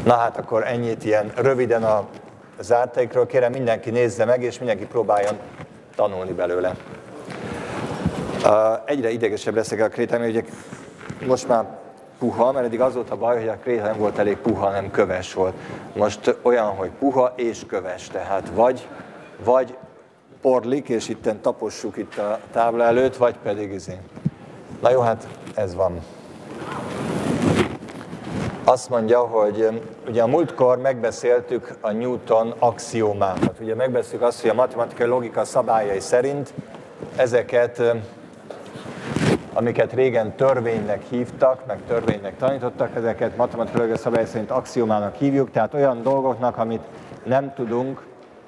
Na hát akkor ennyit ilyen röviden a zártaikról. Kérem, mindenki nézze meg, és mindenki próbáljon tanulni belőle. Egyre idegesebb leszek a kréta, mert ugye most már puha, mert eddig az volt a baj, hogy a kréta nem volt elég puha, nem köves volt. Most olyan, hogy puha és köves, tehát vagy porlik, és itten tapossuk itt a tábla előtt, vagy pedig Na jó, hát ez van. Azt mondja, hogy ugye a múltkor megbeszéltük a Newton axiómákat. Ugye megbeszéltük azt, hogy a matematikai logika szabályai szerint ezeket, amiket régen törvénynek hívtak, meg törvénynek tanítottak, ezeket matematikai logika szabályai szerint axiómának hívjuk, tehát olyan dolgoknak, amit nem tudunk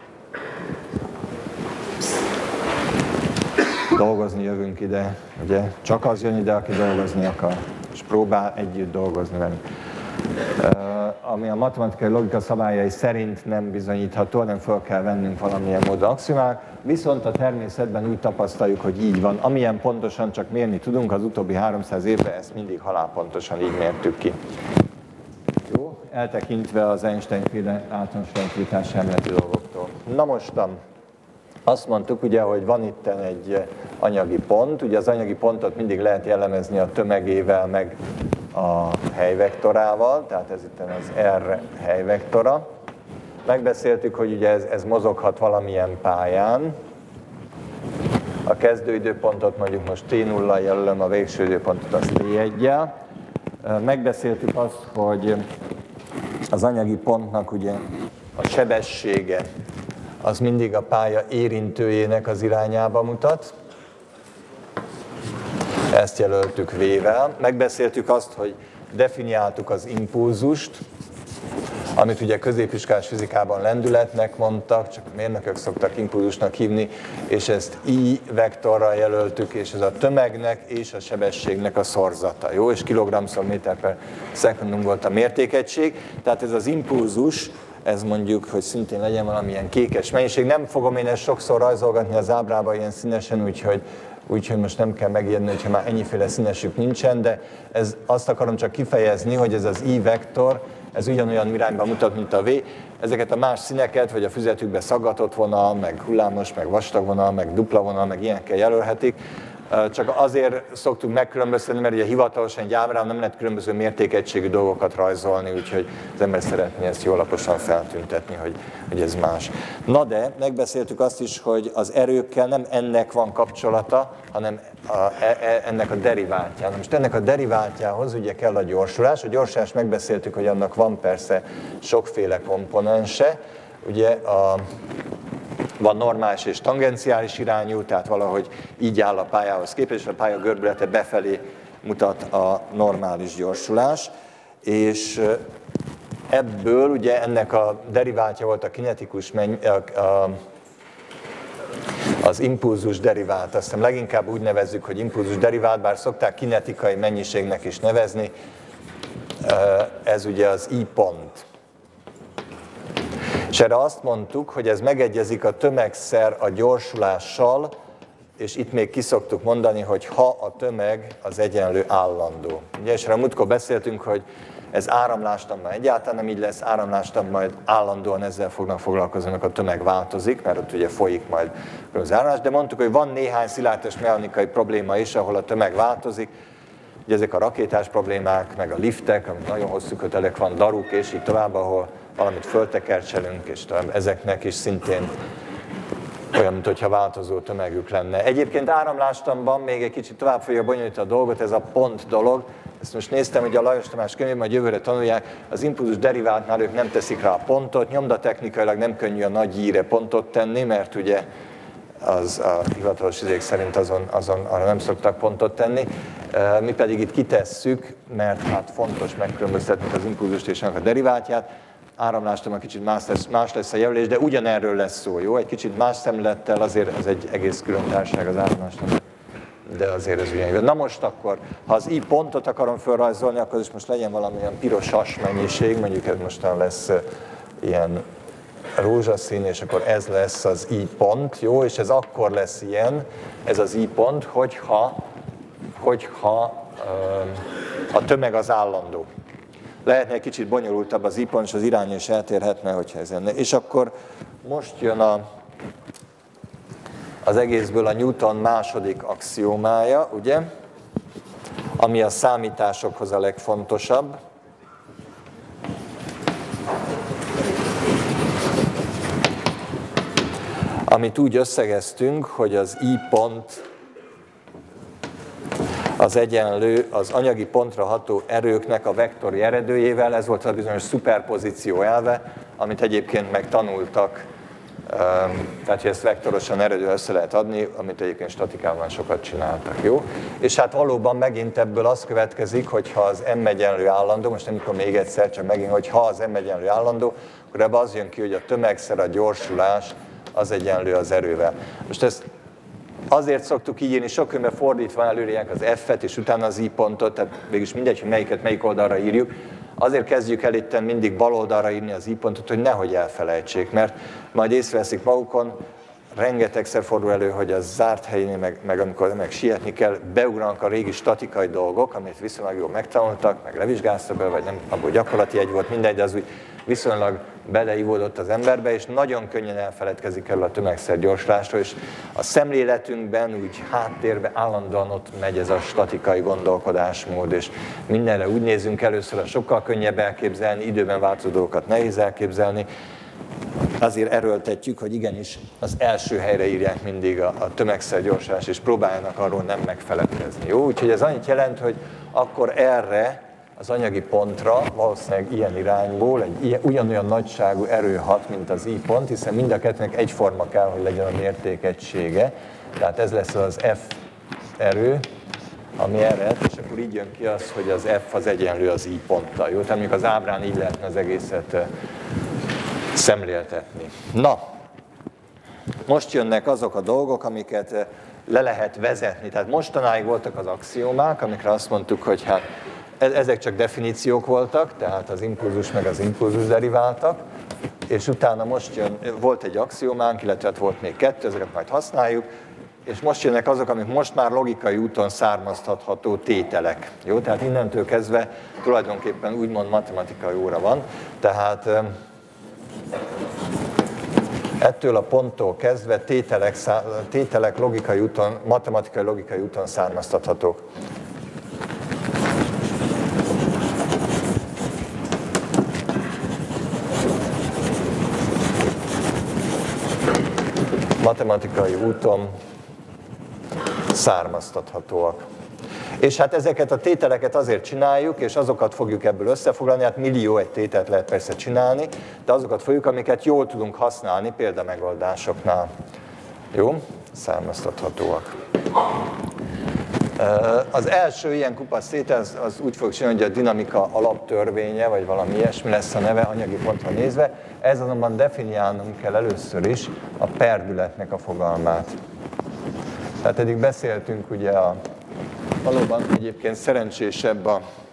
dolgozni, jövünk ide, ugye csak az jön ide, aki dolgozni akar, és próbál együtt dolgozni velünk. Ami a matematikai logika szabályai szerint nem bizonyítható, nem fel kell vennünk valamilyen módon axiómák, viszont a természetben úgy tapasztaljuk, hogy így van. Amilyen pontosan csak mérni tudunk, az utóbbi 300 évben ezt mindig halálpontosan így mértük ki. Jó, eltekintve az Einstein-féle általános relativitási elméleti dolgoktól. Na mostan, azt mondtuk ugye, hogy van itt egy anyagi pont, ugye az anyagi pontot mindig lehet jellemezni a tömegével, meg a helyvektorával, tehát ez itt az R helyvektora. Megbeszéltük, hogy ugye ez mozoghat valamilyen pályán. A kezdőidőpontot mondjuk most T0-al jelölöm, a végső időpontot azt T1-jel. Megbeszéltük azt, hogy az anyagi pontnak ugye a sebessége az mindig a pálya érintőjének az irányába mutat. Ezt jelöltük V-vel. Megbeszéltük azt, hogy definiáltuk az impulzust, amit ugye középiskolás fizikában lendületnek mondtak, csak a mérnökök szoktak impulzusnak hívni, és ezt I vektorral jelöltük, és ez a tömegnek és a sebességnek a szorzata, jó? És kilogramm/méter per szekundum volt a mértékegység, tehát ez az impulzus, ez mondjuk, hogy szintén legyen valamilyen kékes mennyiség. Nem fogom én ezt sokszor rajzolgatni az ábrában ilyen színesen, úgyhogy most nem kell megijedni, hogyha már ennyiféle színesük nincsen, de azt akarom csak kifejezni, hogy ez az I-vektor, ez ugyanolyan irányba mutat, mint a V. Ezeket a más színeket, vagy a füzetükbe szaggatott vonal, meg hullámos, meg vastag vonal, meg dupla vonal, meg ilyenekkel jelölhetik. Csak azért szoktuk megkülönböztetni, mert ugye hivatalosan egy ábrán nem lehet különböző mértékegységű dolgokat rajzolni, úgyhogy az ember szeretné ezt jól alaposan feltüntetni, hogy ez más. Na de megbeszéltük azt is, hogy az erőkkel nem ennek van kapcsolata, hanem ennek a deriváltjának. Most ennek a deriváltjához ugye kell a gyorsulás. A gyorsulást megbeszéltük, hogy annak van persze sokféle komponense. Ugye van normális és tangenciális irányú, tehát valahogy így áll a pályához képest, és a pálya görbülete befelé mutat a normális gyorsulás, és ebből ugye ennek a deriváltja volt a kinetikus az impulzus derivált, aztán leginkább úgy nevezzük, hogy impulzus derivált, bár szokták kinetikai mennyiségnek is nevezni, ez ugye az I pont. És erre azt mondtuk, hogy ez megegyezik a tömegszer a gyorsulással, és itt még ki szoktuk mondani, hogy ha a tömeg az egyenlő állandó. Ugye, és erre múltkor beszéltünk, hogy ez áramlástan egyáltalán nem így lesz, áramlástan majd állandóan ezzel fognak foglalkozni, amikor a tömeg változik, mert ott ugye folyik majd az áramlás, de mondtuk, hogy van néhány szilárdtest mechanikai probléma is, ahol a tömeg változik, ugye ezek a rakétás problémák, meg a liftek, amik nagyon hosszú kötelek van, daruk, és így tovább, ahol valamit föltekercselünk, és ezeknek is szintén olyan, mintha változó tömegük lenne. Egyébként áramlástanban még egy kicsit tovább fogja bonyolítani a dolgot, ez a pont dolog. Ezt most néztem, hogy a Lajos Tamás könyvében, majd jövőre tanulják, az impulzus deriváltnál ők nem teszik rá a pontot, nyomdatechnikailag nem könnyű a nagy i-re pontot tenni, mert ugye az a hivatalos izék szerint azon arra nem szoktak pontot tenni. Mi pedig itt kitesszük, mert hát fontos megkülönböztetni az impulzust és annak a deriváltját. Áramlástan kicsit más lesz a jelölés, de ugyanerről lesz szó, jó? Egy kicsit más szemlettel, azért ez egy egész külön társaság az áramlástan, de azért ez ugyanilyen. Na most akkor, ha az I pontot akarom felrajzolni, akkor is most legyen valamilyen pirosas mennyiség, mondjuk ez mostan lesz ilyen rózsaszín, és akkor ez lesz az I pont, jó? És ez akkor lesz ilyen, ez az I pont, hogyha a tömeg az állandó. lehetne egy kicsit bonyolultabb az i-pont, és az irány is eltérhetne, hogyha ez lenne. És akkor most jön az egészből a Newton második axiomája, ugye? Ami a számításokhoz a legfontosabb. Amit úgy összegeztünk, hogy az i-pont az egyenlő az anyagi pontra ható erőknek a vektori eredőjével, ez volt a bizonyos szuperpozíció elve, amit egyébként megtanultak, tehát hogy ezt vektorosan eredővel össze lehet adni, amit egyébként statikában sokat csináltak, jó? És hát valóban megint ebből az következik, hogy ha az m egyenlő állandó, most nem tudom még egyszer, csak megint, hogy ha az m egyenlő állandó, akkor ebből az jön ki, hogy a tömegszer a gyorsulás az egyenlő az erővel. Most ezt azért szoktuk így írni, sok könyvben fordítva előírják az f-et, és utána az i-pontot, tehát végülis mindegy, hogy melyiket melyik oldalra írjuk. Azért kezdjük el itten mindig bal oldalra írni az i-pontot, hogy nehogy elfelejtsék, mert majd észreveszik magukon, rengetegszer fordul elő, hogy a zárt helyén, meg amikor meg sietni kell, beugranak a régi statikai dolgok, amit viszonylag jól megtanultak, meg levizsgáztak be, vagy nem, abból gyakorlati egy volt, mindegy, de az úgy viszonylag beleivódott az emberbe, és nagyon könnyen elfeledkezik el a tömegszer gyorsulásról, és a szemléletünkben úgy háttérben állandóan ott megy ez a statikai gondolkodásmód, és mindenre úgy nézünk először, sokkal könnyebb elképzelni, időben változó dolgokat nehéz elképzelni. Azért erőltetjük, hogy igenis az első helyre írják mindig a tömegszer gyorsulás, és próbáljanak arról nem megfeledkezni. Jó? Úgyhogy ez annyit jelent, hogy akkor erre az anyagi pontra valószínűleg ilyen irányból egy ugyanolyan nagyságú erő hat, mint az i-pont, hiszen mind a kettőnek egyforma kell, hogy legyen a mértékegysége. Tehát ez lesz az F erő, ami ered, és akkor így jön ki az, hogy az F az egyenlő az i-ponttal. Jó? Tehát mondjuk az ábrán így lehetne az egészet szemléltetni. Na, most jönnek azok a dolgok, amiket le lehet vezetni. Tehát mostanáig voltak az axiómák, amikre azt mondtuk, hogy hát ezek csak definíciók voltak, tehát az impulzus meg az impulzus deriváltak, és utána most jön, volt egy axiómánk, illetve volt még kettő, ezeket majd használjuk, és most jönnek azok, amik most már logikai úton származtatható tételek. Jó? Tehát innentől kezdve tulajdonképpen úgymond matematikai óra van, tehát ettől a ponttól kezdve tételek logikai úton, matematikai logikai úton származtathatók. Matematikai úton származtathatóak. És hát ezeket a tételeket azért csináljuk, és azokat fogjuk ebből összefoglalni, hát millió egy tételt lehet persze csinálni, de azokat fogjuk, amiket jól tudunk használni példamegoldásoknál. Jó? Származtathatóak. Az első ilyen kupac tétel, az úgy fog csinálni, hogy a dinamika alaptörvénye, vagy valami ilyesmi lesz a neve anyagi pontra nézve. Ez azonban definiálnunk kell először is a perdületnek a fogalmát. Tehát eddig beszéltünk ugye valóban egyébként szerencsésebb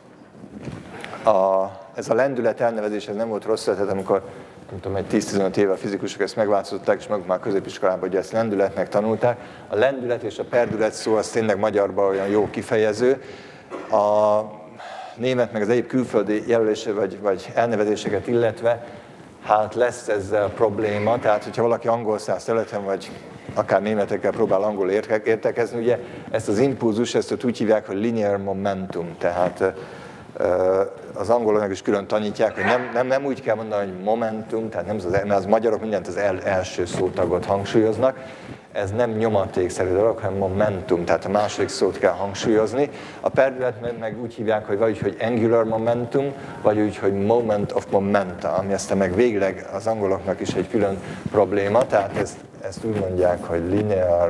ez a lendület elnevezés, ez nem volt rossz ötlet, amikor nem tudom, egy 10-15 éve a fizikusok ezt megváltoztatták, és maguk már középiskolában ugye ezt lendületnek tanulták. A lendület és a perdület szó az tényleg magyarban olyan jó kifejező. A német meg az egyéb külföldi jelölése vagy elnevezéseket illetve, hát lesz ezzel probléma, tehát hogyha valaki angol száz területen, vagy akár németekkel próbál angol értekezni, ugye ezt az impulzus, ezt úgy hívják, hogy linear momentum, tehát az angolok is külön tanítják, hogy nem úgy kell mondani, hogy momentum, tehát nem mert az magyarok mindent az első szótagot hangsúlyoznak, ez nem nyomatékszerű dolog, hanem momentum, tehát a második szót kell hangsúlyozni. A perdület meg úgy hívják, hogy vagy hogy angular momentum, vagy úgy, hogy moment of momenta, ami aztán meg végleg az angoloknak is egy külön probléma, tehát ezt úgy mondják, hogy linear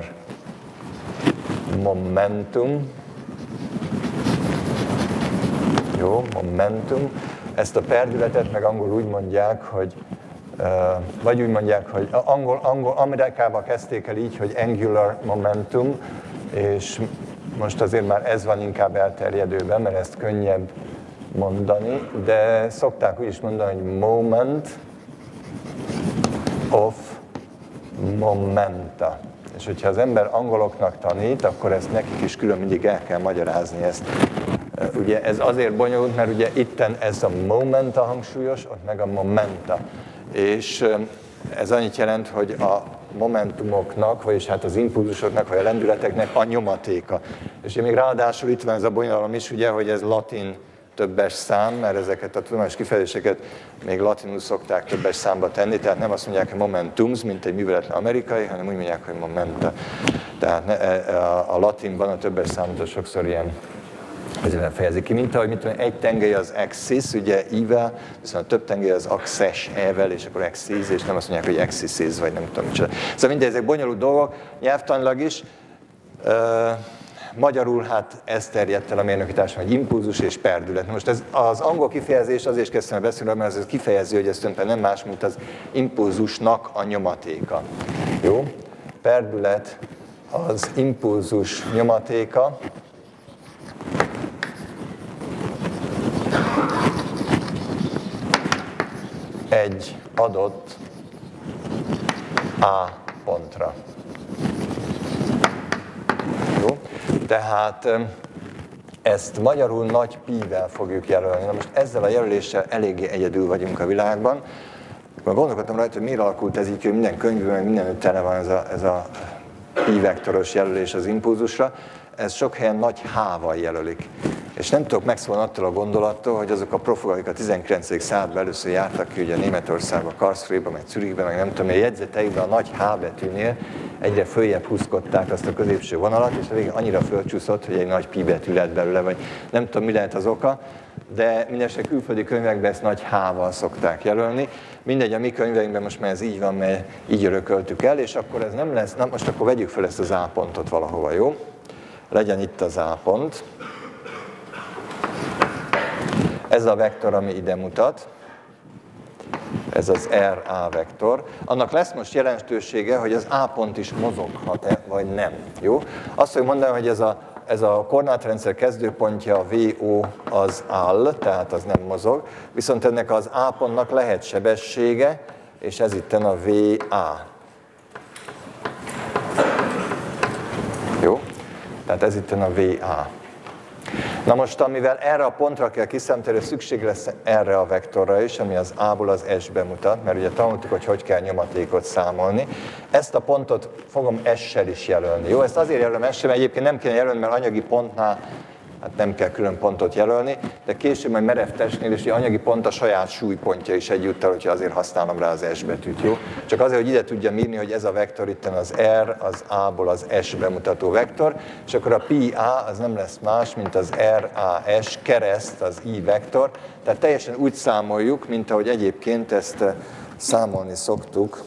momentum. Jó, momentum. Ezt a perdületet meg angol úgy mondják, hogy vagy úgy mondják, hogy Amerikában kezdték el így, hogy angular momentum, és most azért már ez van inkább elterjedőben, mert ezt könnyebb mondani, de szokták úgy is mondani, hogy moment of momenta. És hogyha az ember angoloknak tanít, akkor ezt nekik is külön mindig el kell magyarázni ezt. Ugye ez azért bonyolult, mert ugye itten ez a momenta hangsúlyos, ott meg a momenta. És ez annyit jelent, hogy a momentumoknak, vagyis hát az impulzusoknak, vagy a lendületeknek a nyomatéka. És még ráadásul itt van ez a bonyolalom is, ugye, hogy ez latin többes szám, mert ezeket a tudományos kifejezéseket még latinul szokták többes számba tenni, tehát nem azt mondják, hogy momentums, mint egy műveletlen amerikai, hanem úgy mondják, hogy momenta. Tehát a latinban a többes számot sokszor ilyen ezzel fejezik ki, mint ahogy egy tengely az axis, ugye I-vel, viszont a több tengely az access E-vel, és akkor axis, és nem azt mondják, hogy axis, vagy nem tudom micsoda. Szóval mindegy, ezek bonyolult dolgok, nyelvtanilag is. Magyarul hát ez terjedt el a mérnöki társadalom, hogy impulzus és perdület. Most ez az angol kifejezés azért kezdtem beszélni, mert ez kifejező, hogy ez tulajdonképpen nem más, mint az impulzusnak a nyomatéka. Jó? Perdület az impulzus nyomatéka. Egy adott A pontra. Jó? Tehát ezt magyarul nagy pi-vel fogjuk jelölni. Na most ezzel a jelöléssel eléggé egyedül vagyunk a világban. Gondolkodtam rajta, hogy miért alakult ez így, hogy minden könyvben, mindenütt tele van ez a pi-vektoros jelölés az impulzusra. Ez sok helyen nagy H-val jelölik. És nem tudok megszólni attól a gondolattól, hogy azok a profok, akik a 19. században először jártak ki, ugye Németországba, Karlsruhéba, meg Zürichbe, meg nem tudom, a jegyzeteikben a nagy H betűnél egyre följebb húzkodták azt a középső vonalat, és a végén annyira fölcsúszott, hogy egy nagy pi betű lett belőle, vagy nem tudom, mi lehet az oka, de mindenesetre külföldi könyvekben ezt nagy H-val szokták jelölni. Mindegy, a mi könyveinkben most már ez így van, mert így örököltük el, és akkor ez nem lesz, na most akkor vegyük fel ezt az A pontot valahova, jó? Legyen itt az A pont. Ez a vektor, ami ide mutat, ez az RA vektor. Annak lesz most jelentősége, hogy az A pont is mozoghat-e, vagy nem. Jó? Azt fogjuk mondani, hogy ez a koordinátorrendszer kezdőpontja, a VO, az áll, tehát az nem mozog, viszont ennek az A pontnak lehet sebessége, és ez itten a VA. Jó? Tehát ez itten a VA. Na most, amivel erre a pontra kell kiszámítani, szükség lesz erre a vektorra is, ami az A-ból az S-be mutat, mert ugye tanultuk, hogy hogy kell nyomatékot számolni. Ezt a pontot fogom S-sel is jelölni. Jó, ezt azért jelölöm S-sel, mert egyébként nem kéne jelölni, mert anyagi pontnál hát nem kell külön pontot jelölni, de később majd merev testnél is, hogy anyagi pont a saját súlypontja is egyúttal, hogyha azért használom rá az S betűt, jó? Csak azért, hogy ide tudjam írni, hogy ez a vektor itten az R, az A-ból az S bemutató vektor, és akkor a pi A az nem lesz más, mint az RAS kereszt az I vektor, tehát teljesen úgy számoljuk, mint ahogy egyébként ezt számolni szoktuk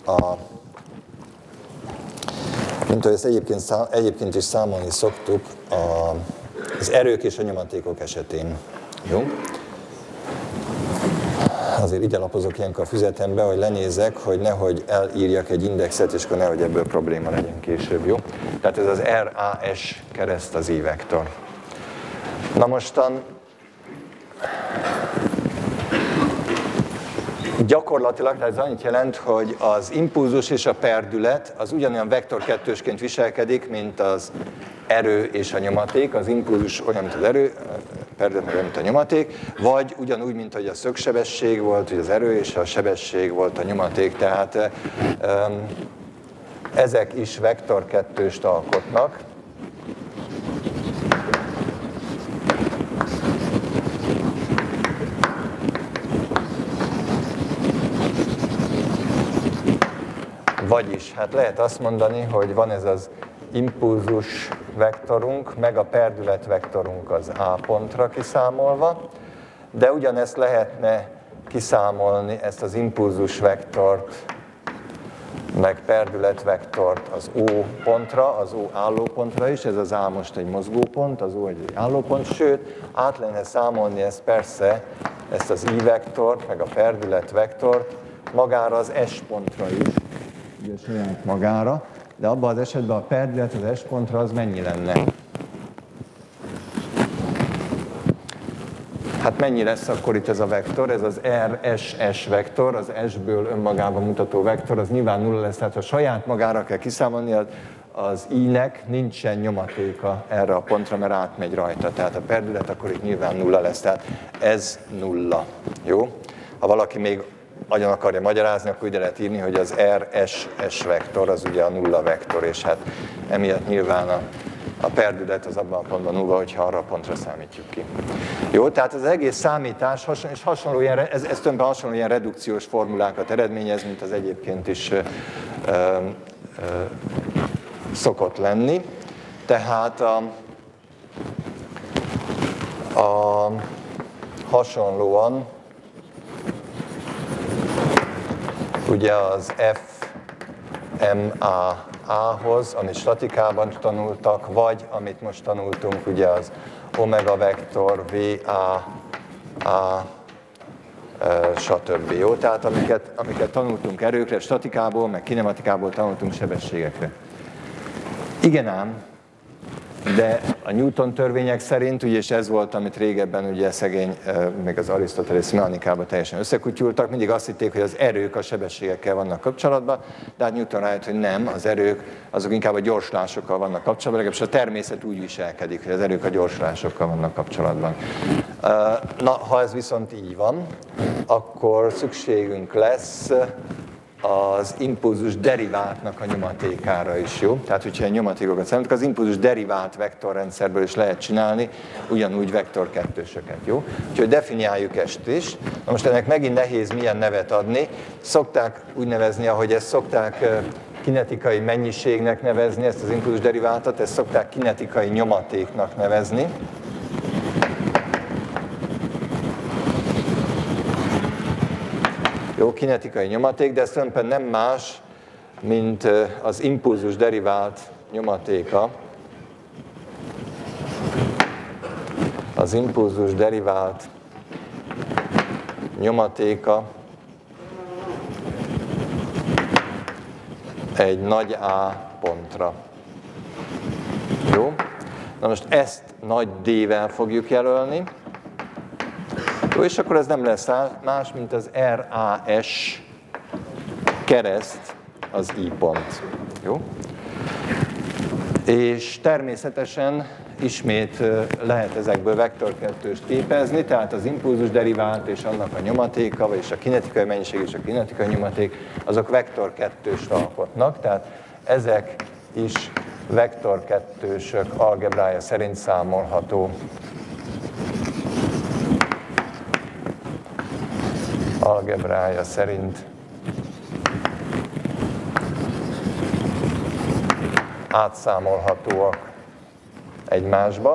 mint ahogy ezt egyébként is számolni szoktuk az erők és a nyomatékok esetén. Jó? Azért ide lapozok ilyenkor a füzetembe, hogy lenézek, hogy nehogy elírjak egy indexet, és akkor nehogy ebből probléma legyen később. Jó? Tehát ez az RAS kereszt az I-vektor. Na mostan gyakorlatilag, tehát ez annyit jelent, hogy az impulzus és a perdület az ugyanolyan vektor kettősként viselkedik, mint az erő és a nyomaték. Az impulzus olyan, mint az erő, a perdület meg olyan, mint a nyomaték, vagy ugyanúgy, mint hogy a szögsebesség volt, hogy az erő és a sebesség volt a nyomaték. Tehát ezek is vektor kettőst alkotnak. Vagyis, hát lehet azt mondani, hogy van ez az impulzus vektorunk, meg a perdület vektorunk az A pontra kiszámolva, de ugyanezt lehetne kiszámolni, ezt az impulzus vektort, meg perdület vektort az O pontra, az O állópontra is, ez az A most egy mozgópont, az O egy állópont, sőt, át lehetne számolni ezt persze, ezt az I vektort, meg a perdület vektort magára az S pontra is, ugye saját magára, de abban az esetben a perdület az S pontra az mennyi lenne? Hát mennyi lesz akkor itt ez a vektor? Ez az RSS vektor, az S-ből önmagában mutató vektor, az nyilván nulla lesz, tehát ha saját magára kell kiszámolni, az i-nek nincsen nyomatéka erre a pontra, mert átmegy rajta. Tehát a perdület akkor itt nyilván nulla lesz, tehát ez nulla. Jó? Ha valaki még agyon akarja magyarázni, akkor ide lehet írni, hogy az R-S vektor az ugye a nulla vektor, és hát emiatt nyilván a perdület az abban a pontban nulla, hogyha arra a pontra számítjuk ki. Jó, tehát az egész számítás ez többen hasonló ilyen redukciós formulákat eredményez, mint az egyébként is szokott lenni. Tehát hasonlóan ugye az FMA-hoz, amit statikában tanultak, vagy amit most tanultunk, ugye az omega vektor, VA, stb. Jó? Tehát amiket tanultunk erőkre, statikából, meg kinematikából tanultunk sebességekre. Igen ám, de a Newton törvények szerint, ugye, és ez volt, amit régebben ugye szegény, még az arisztotelészi mechanikában teljesen összekutyultak, mindig azt hitték, hogy az erők a sebességekkel vannak kapcsolatban, de hát Newton rájött, hogy nem, az erők azok inkább a gyorsulásokkal vannak kapcsolatban, legalábbis a természet úgy viselkedik, hogy az erők a gyorsulásokkal vannak kapcsolatban. Na, ha ez viszont így van, akkor szükségünk lesz az impulzus deriváltnak a nyomatékára is, jó? Tehát, hogyha ilyen nyomatékokat számítunk, az impulzus derivált vektorrendszerből is lehet csinálni ugyanúgy vektor kettősöket, jó? Úgyhogy definiáljuk ezt is. Na most ennek megint nehéz milyen nevet adni. Szokták úgy nevezni, ahogy ezt szokták kinetikai mennyiségnek nevezni, ezt az impulzus deriváltat, ezt szokták kinetikai nyomatéknak nevezni. Jó, kinetikai nyomaték, de ez tulajdonképpen nem más, mint az impulzus derivált nyomatéka. Az impulzus derivált nyomatéka egy nagy A pontra. Jó? Na most ezt nagy D-vel fogjuk jelölni. Jó, és akkor ez nem lesz más, mint az RAS kereszt az I pont. Jó? És természetesen ismét lehet ezekből vektorkettőst képezni, tehát az impulzus derivált és annak a nyomatéka, vagyis a kinetikai mennyiség és a kinetikai nyomaték, azok vektorkettőst alkotnak, tehát ezek is vektorkettősök algebrája szerint számolható. Algebrája szerint átszámolhatóak egymásba,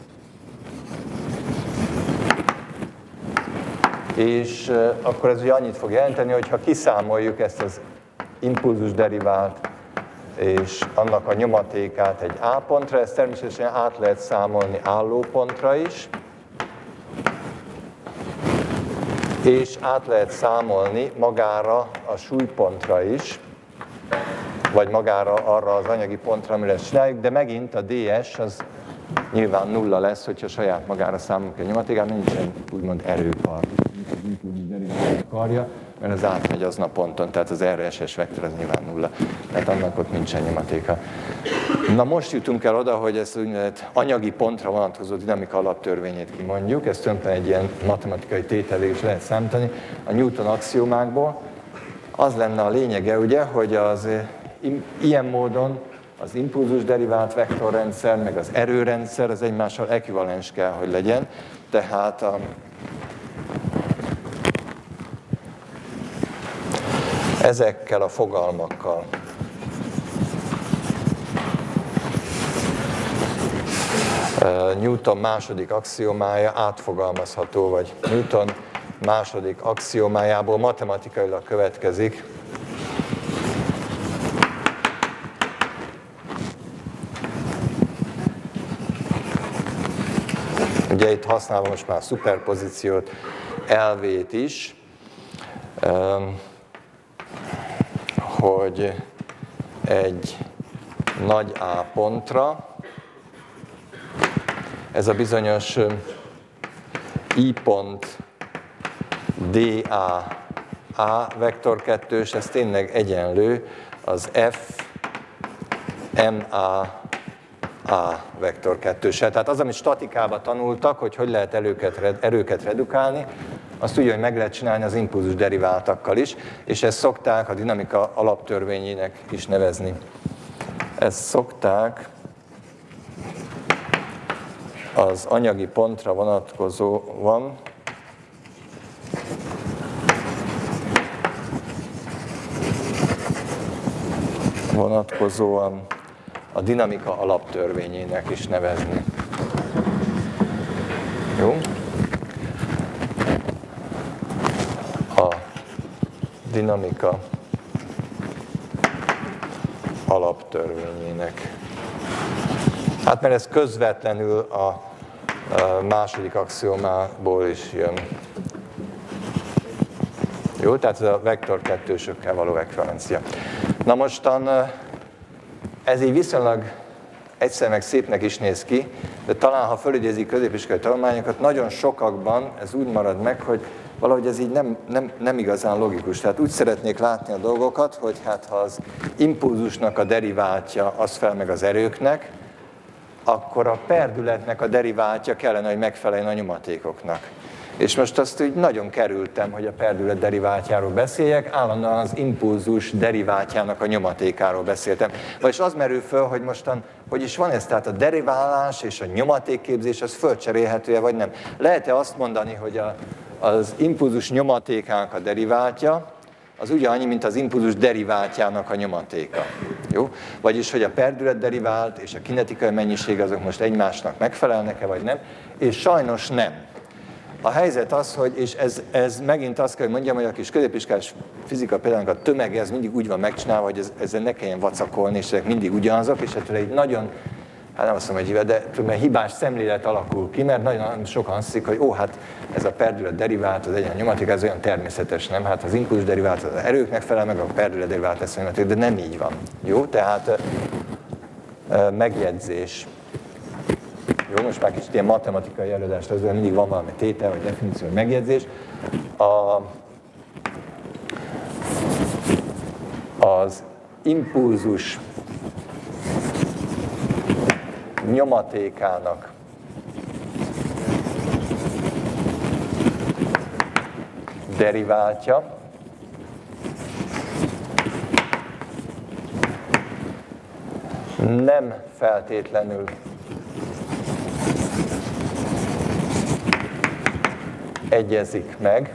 és akkor ez ugye annyit fog jelenteni, hogy ha kiszámoljuk ezt az impulzus derivált és annak a nyomatékát egy A pontra, ezt természetesen át lehet számolni állópontra is, és át lehet számolni magára a súlypontra is, vagy magára arra az anyagi pontra, amire ezt csináljuk, de megint a ds az nyilván nulla lesz, hogyha saját magára számolunk a nyomatékát, nincsen úgymond erőpar. Karja, mert az átmegy azon a ponton, tehát az RSS vektor az nyilván nulla, mert annak ott nincsen nyomatéka. Na most jutunk el oda, hogy ezt úgynevezett anyagi pontra vonatkozó dinamika alaptörvényét kimondjuk, ezt tulajdonképpen egy ilyen matematikai tételé is lehet számítani a Newton axiomákból. Az lenne a lényege, ugye, hogy az ilyen módon az impulzus derivált vektorrendszer, meg az erőrendszer az egymással ekvivalens kell, hogy legyen, tehát ezekkel a fogalmakkal. Newton második axiomája átfogalmazható, vagy Newton második axiomájából matematikailag következik. Ugye itt használva most már a szuperpozíciót, elvét is, hogy egy nagy A pontra, ez a bizonyos I pont DA vektor kettős, ez tényleg egyenlő az F MA vektor kettőssel. Tehát az, amit statikában tanultak, hogy lehet erőket redukálni, azt úgy, hogy meg lehet csinálni az impulzus deriváltakkal is, és ezt szokták a dinamika alaptörvényének is nevezni. Ezt szokták az anyagi pontra vonatkozóan a dinamika alaptörvényének is nevezni. Jó? A dinamika alaptörvényének. Hát mert ez közvetlenül a második axiomából is jön. Jó, tehát ez a vektor kettősökkel való ekvivalencia. Na mostan ez így viszonylag egyszer meg szépnek is néz ki, de talán ha fölidézik középiskolai tanulmányokat, nagyon sokakban ez úgy marad meg, hogy valahogy ez így nem igazán logikus. Tehát úgy szeretnék látni a dolgokat, hogy hát ha az impulzusnak a deriváltja az fel meg az erőknek, akkor a perdületnek a deriváltja kellene, hogy megfeleljen a nyomatékoknak. És most azt úgy nagyon kerültem, hogy a perdület deriváltjáról beszéljek, állandóan az impulzus deriváltjának a nyomatékáról beszéltem. Vagyis az merül föl, hogy mostan, hogy is van ez, tehát a deriválás és a nyomatékképzés, az fölcserélhető-e vagy nem. Lehet-e azt mondani, hogy az impulzus nyomatékának a deriváltja, az ugyanannyi, mint az impulzus deriváltjának a nyomatéka. Jó? Vagyis, hogy a perdület derivált és a kinetikai mennyiség azok most egymásnak megfelelnek-e, vagy nem? És sajnos nem. A helyzet az, hogy, és ez megint azt kell, hogy mondjam, hogy a kis középiskolás fizika például a tömege, ez mindig úgy van megcsinálva, hogy ezzel ne kelljen vacakolni, és ezek mindig ugyanazok, és ettől egy nagyon, hát nem azt mondom, hogy de hibás szemlélet alakul ki, mert nagyon sokan azt hiszik, hogy hát ez a perdület derivált, az egyen nyomaték, ez olyan természetes, nem? Hát az impulzus derivált az erőknek felel meg, a perdület derivált lesz a nyomaték, de nem így van. Jó, tehát megjegyzés. Jó, most már kicsit ilyen matematikai előadást, az mindig van valami tétel, vagy definíció, vagy megjegyzés. Az impulzus nyomatékának deriváltja nem feltétlenül egyezik meg.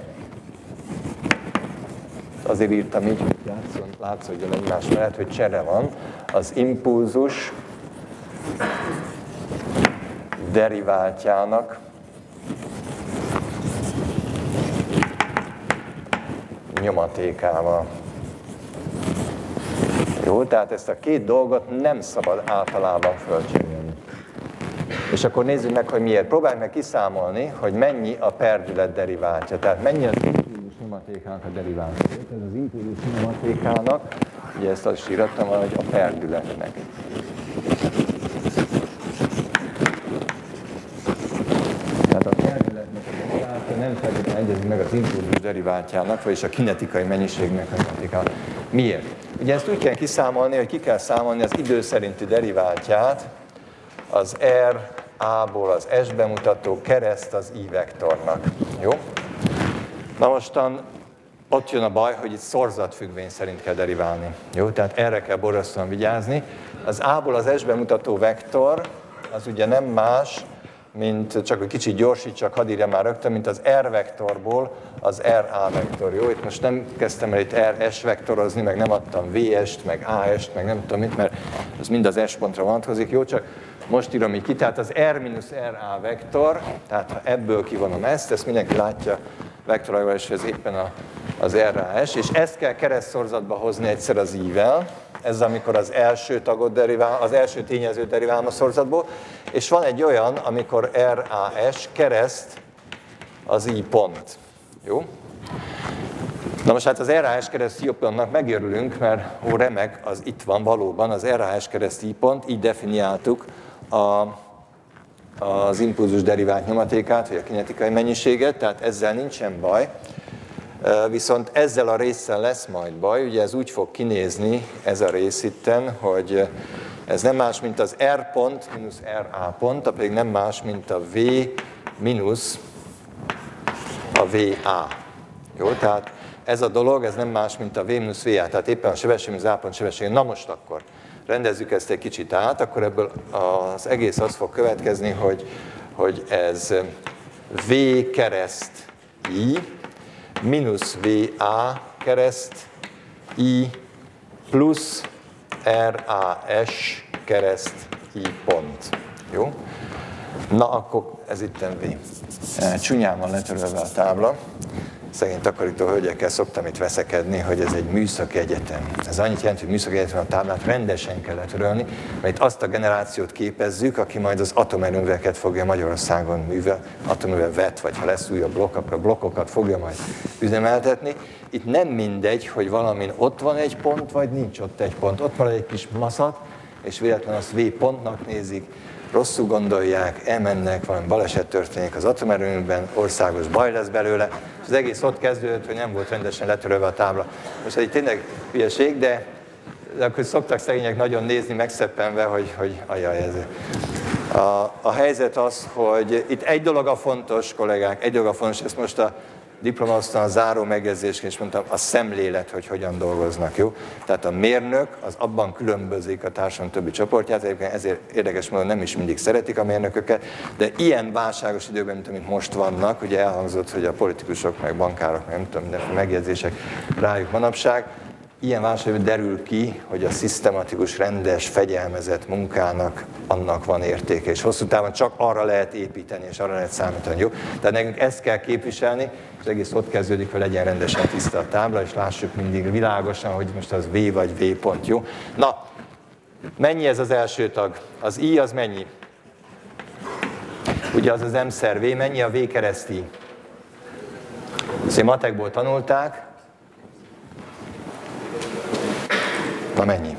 Azért írtam így, hogy látszódjon egymás mellett, hogy csere van. Az impulzus deriváltjának nyomatékával. Jó, tehát ezt a két dolgot nem szabad általában fölcserélni. És akkor nézzük meg, hogy miért. Próbálj meg kiszámolni, hogy mennyi a perdület deriváltja. Tehát mennyi az impulzus nyomatékának a deriváltja. Ez az impulzus nyomatékának, ugye ezt azt is írtam, hogy a perdületnek. Tehát a perdületnek a deriváltja nem feltétlenül egyezik meg az impulzus deriváltjának, vagyis a kinetikai mennyiségnek a nyomatékának. Miért? Ugye ezt úgy kell kiszámolni, hogy ki kell számolni az idő szerinti deriváltját, az R A-ból az S bemutató kereszt az I vektornak. Jó? Na mostan ott jön a baj, hogy itt szorzatfüggvény szerint kell deriválni. Jó? Tehát erre kell borzasztóan vigyázni. Az A-ból az S bemutató vektor, az ugye nem más, mint, csak egy kicsit gyorsítsak, hadd írjam már rögtön, mint az R vektorból az RA vektor. Jó? Itt most nem kezdtem el itt RS vektorozni, meg nem adtam VS-t, meg AS-t, meg nem tudom mit, mert ez mind az S pontra vonatkozik. Jó, csak most írom így ki, tehát az R-RA vektor, tehát ha ebből kivonom ezt mindenki látja vektoraival, és ez éppen az RAS, és ezt kell keresztszorzatba hozni egyszer az I-vel, ez amikor az első tagot derivál, az első tényezőt deriválom a szorzatból, és van egy olyan, amikor RAS kereszt az I pont. Jó? Na most hát az RAS kereszt I pontnak megörülünk, mert remek, az itt van valóban, az RAS kereszt I pont, így definiáltuk az impulzus derivált nyomatékát, vagy a kinetikai mennyiséget, tehát ezzel nincsen baj. Viszont ezzel a résszel lesz majd baj, ugye ez úgy fog kinézni, ez a rész itten, hogy Ez nem más, mint az R pont mínusz RA pont, pedig nem más, mint a V mínusz a VA. Jó, tehát ez a dolog, ez nem más, mint a V mínusz VA, tehát éppen a sebesség mínusz A pont sebesség. Na most akkor rendezzük ezt egy kicsit át, akkor ebből az egész az fog következni, hogy ez V kereszt I mínusz VA kereszt I plusz RAS kereszt I pont. Jó? Na akkor ez itten V. Csúnyán van letörölve a tábla. Szegény takarító hölgyekkel szoktam itt veszekedni, hogy ez egy műszaki egyetem. Ez annyit jelent, hogy műszaki egyetem a táblát rendesen kell letörölni, mert itt azt a generációt képezzük, aki majd az atomerőműveket fogja Magyarországon atomerővet, vagy ha lesz újabb blokk, akkor a blokkokat fogja majd üzemeltetni. Itt nem mindegy, hogy valamin ott van egy pont, vagy nincs ott egy pont. Ott marad egy kis maszat, és véletlenül azt V pontnak nézik, rosszul gondolják, elmennek, valami baleset történik az atomerőműben, országos baj lesz belőle, és az egész ott kezdődött, hogy nem volt rendesen letörölve a tábla. Most ez így tényleg hülyeség, de akkor szoktak szegények nagyon nézni, megszeppenve, hogy ajaj, ez. A helyzet az, hogy itt egy dolog a fontos, kollégák, egy dolog a fontos, ezt most a diplomaasztalon a záró megjegyzésként is mondtam, a szemlélet, hogy hogyan dolgoznak, jó? Tehát a mérnök az abban különbözik a társadalom többi csoportját, egyébként ezért érdekes módon nem is mindig szeretik a mérnököket, de ilyen válságos időben, mint amik most vannak, ugye elhangzott, hogy a politikusok, meg bankárok, meg nem tudom, mindenféle megjegyzések rájuk manapság, ilyen válságban derül ki, hogy a szisztematikus, rendes, fegyelmezett munkának annak van értéke, és hosszú távon csak arra lehet építeni, és arra lehet számítani, jó? Tehát nekünk ezt kell képviselni, és egész ott kezdődik, hogy legyen rendesen tiszta a tábla, és lássuk mindig világosan, hogy most az V vagy V pont, jó? Na, mennyi ez az első tag? Az I az mennyi? Ugye az az M-szer V, mennyi a V kereszt I? Ezt matekból tanulták. Na mennyi?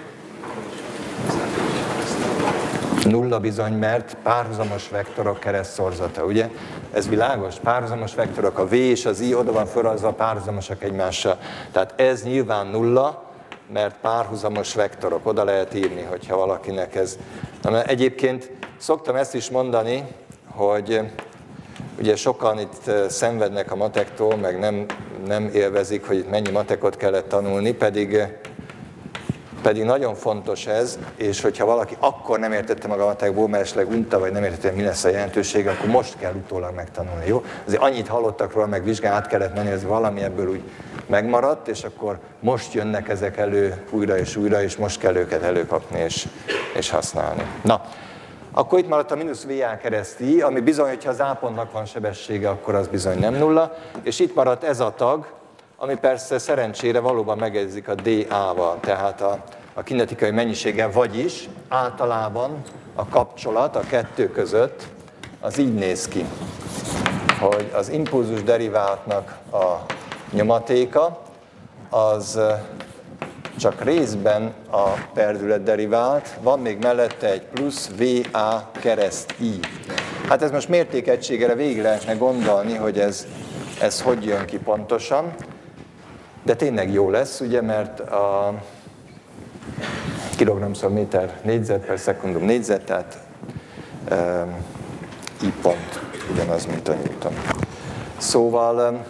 Nulla bizony, mert párhuzamos vektorok keresztszorzata, ugye? Ez világos? Párhuzamos vektorok, a V és az I oda van felrazva, párhuzamosak egymással. Tehát ez nyilván nulla, mert párhuzamos vektorok, oda lehet írni, hogyha valakinek ez... Na, egyébként szoktam ezt is mondani, hogy ugye sokan itt szenvednek a matektól, meg nem élvezik, hogy itt mennyi matekot kellett tanulni, pedig nagyon fontos ez, és hogyha valaki akkor nem értette maga a matekból, mert esetleg unta, vagy nem értette, mi lesz a jelentősége, akkor most kell utólag megtanulni, jó? Azért annyit hallottak róla, meg vizsgán át kellett menni, ez valami ebből úgy megmaradt, és akkor most jönnek ezek elő újra, és most kell őket előkapni és használni. Na, akkor itt maradt a mínusz VA kereszt I, ami bizony, hogyha az A pontnak van sebessége, akkor az bizony nem nulla, és itt maradt ez a tag, ami persze szerencsére valóban megegyezik a dA-val, tehát a kinetikai mennyiséggel, vagyis általában a kapcsolat a kettő között az így néz ki, hogy az impulzus deriváltnak a nyomatéka az csak részben a perdület derivált, van még mellette egy plusz VA kereszt I. Hát ez most mértékegységére végig lehetne gondolni, hogy ez hogy jön ki pontosan, de tényleg jó lesz, ugye, mert a kilogramszor méter négyzet per szekundum négyzet, tehát I pont ugyanaz, mint a Newton. Szóval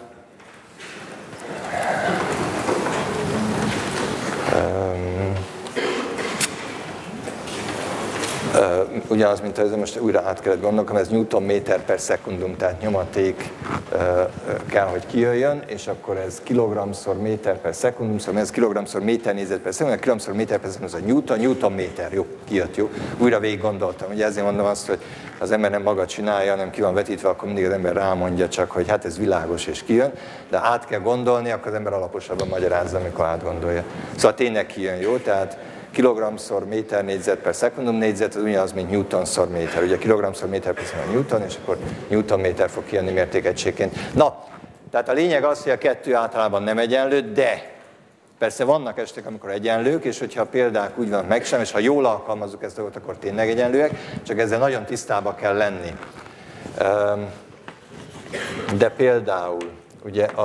ugyanaz, mint ez, most újra át kellett gondolnom, ez Newton méter per szekundum, tehát nyomaték kell, hogy kijöjjön, és akkor ez kilogramszor méter per szekundum, szóval ez kilogramszor méter négyzet per szekundum, kilogramszor méter per szekundum, az a Newton méter, jó, kijött, jó. Újra végig gondoltam, ugye ezért mondom azt, hogy az ember nem maga csinálja, hanem ki van vetítve, akkor mindig az ember rámondja csak, hogy hát ez világos és kijön, de át kell gondolni, akkor az ember alaposabban magyarázza, amikor átgondolja. Szóval tényleg kijön, jó, tehát kilogramszor méter négyzet per szekundum négyzet, az ugyanaz, mint newtonszor méter. Ugye kilogramszor méter per szekundum newton, és akkor newton méter fog kijönni mértékegységként. Na, tehát a lényeg az, hogy a kettő általában nem egyenlő, de persze vannak esetek, amikor egyenlők, és hogyha a példák úgy vannak meg sem, és ha jól alkalmazzuk ezt a dolgot, akkor tényleg egyenlőek, csak ezzel nagyon tisztába kell lenni. De például ugye a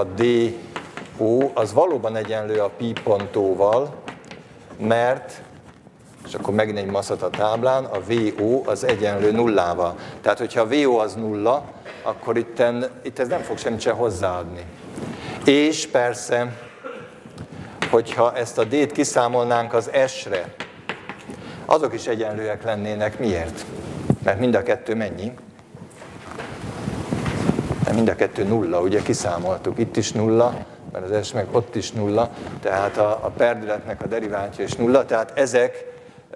DO az valóban egyenlő a pi pont O-val, mert és akkor megint egy masszat a táblán, a VO az egyenlő nullával. Tehát, hogyha a VO az nulla, akkor itt ez nem fog semmit sem hozzáadni. És persze, hogyha ezt a D-t kiszámolnánk az S-re, azok is egyenlőek lennének. Miért? Mert mind a kettő mennyi? Mert mind a kettő nulla, ugye kiszámoltuk. Itt is nulla, mert az S meg ott is nulla, tehát a perdületnek a deriváltja is nulla, tehát ezek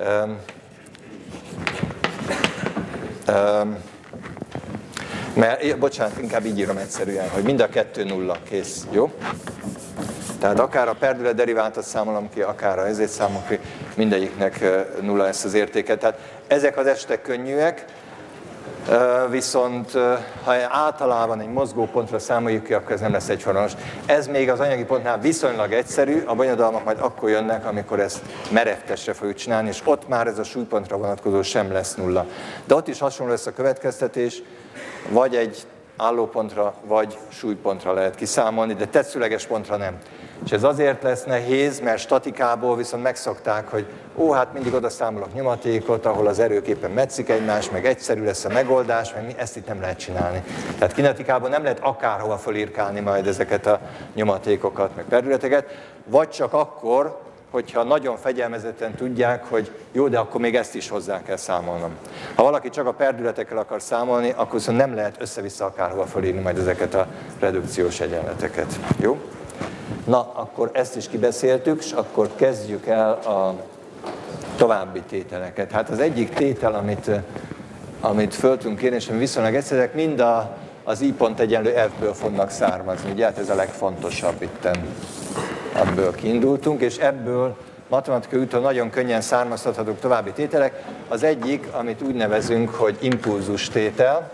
bocsánat, inkább így írom egyszerűen, hogy mind a kettő nulla, kész, jó? Tehát akár a perdület deriváltat számolom ki, akár ezért számolom ki, mindegyiknek nulla lesz az értéke. Tehát ezek az estek könnyűek, viszont ha általában egy mozgópontra számoljuk ki, akkor ez nem lesz egyforma. Ez még az anyagi pontnál viszonylag egyszerű, a bonyodalmak majd akkor jönnek, amikor ezt merevtestre fogjuk csinálni, és ott már ez a súlypontra vonatkozó sem lesz nulla. De ott is hasonló lesz a következtetés, vagy egy állópontra, vagy súlypontra lehet kiszámolni, de tetszőleges pontra nem. És ez azért lesz nehéz, mert statikából viszont megszokták, hogy hát mindig oda számolok nyomatékot, ahol az erők éppen metszik egymást, meg egyszerű lesz a megoldás, meg ezt itt nem lehet csinálni. Tehát kinetikában nem lehet akárhova fölírkálni majd ezeket a nyomatékokat, meg perdületeket, vagy csak akkor, hogyha nagyon fegyelmezetten tudják, hogy jó, de akkor még ezt is hozzá kell számolnom. Ha valaki csak a perdületekkel akar számolni, akkor viszont nem lehet össze-vissza akárhova fölírni majd ezeket a redukciós egyenleteket. Jó? Na, akkor ezt is kibeszéltük, és akkor kezdjük el a további tételeket. Hát az egyik tétel, amit föl tudunk kérni, és ami viszonylag egyszerűek, mind az I pont egyenlő F-ből fognak származni. Ugye, hát ez a legfontosabb itten, ebből kiindultunk, és ebből matematikai úton nagyon könnyen származtathatók további tételek. Az egyik, amit úgy nevezünk, hogy impulzus tétel.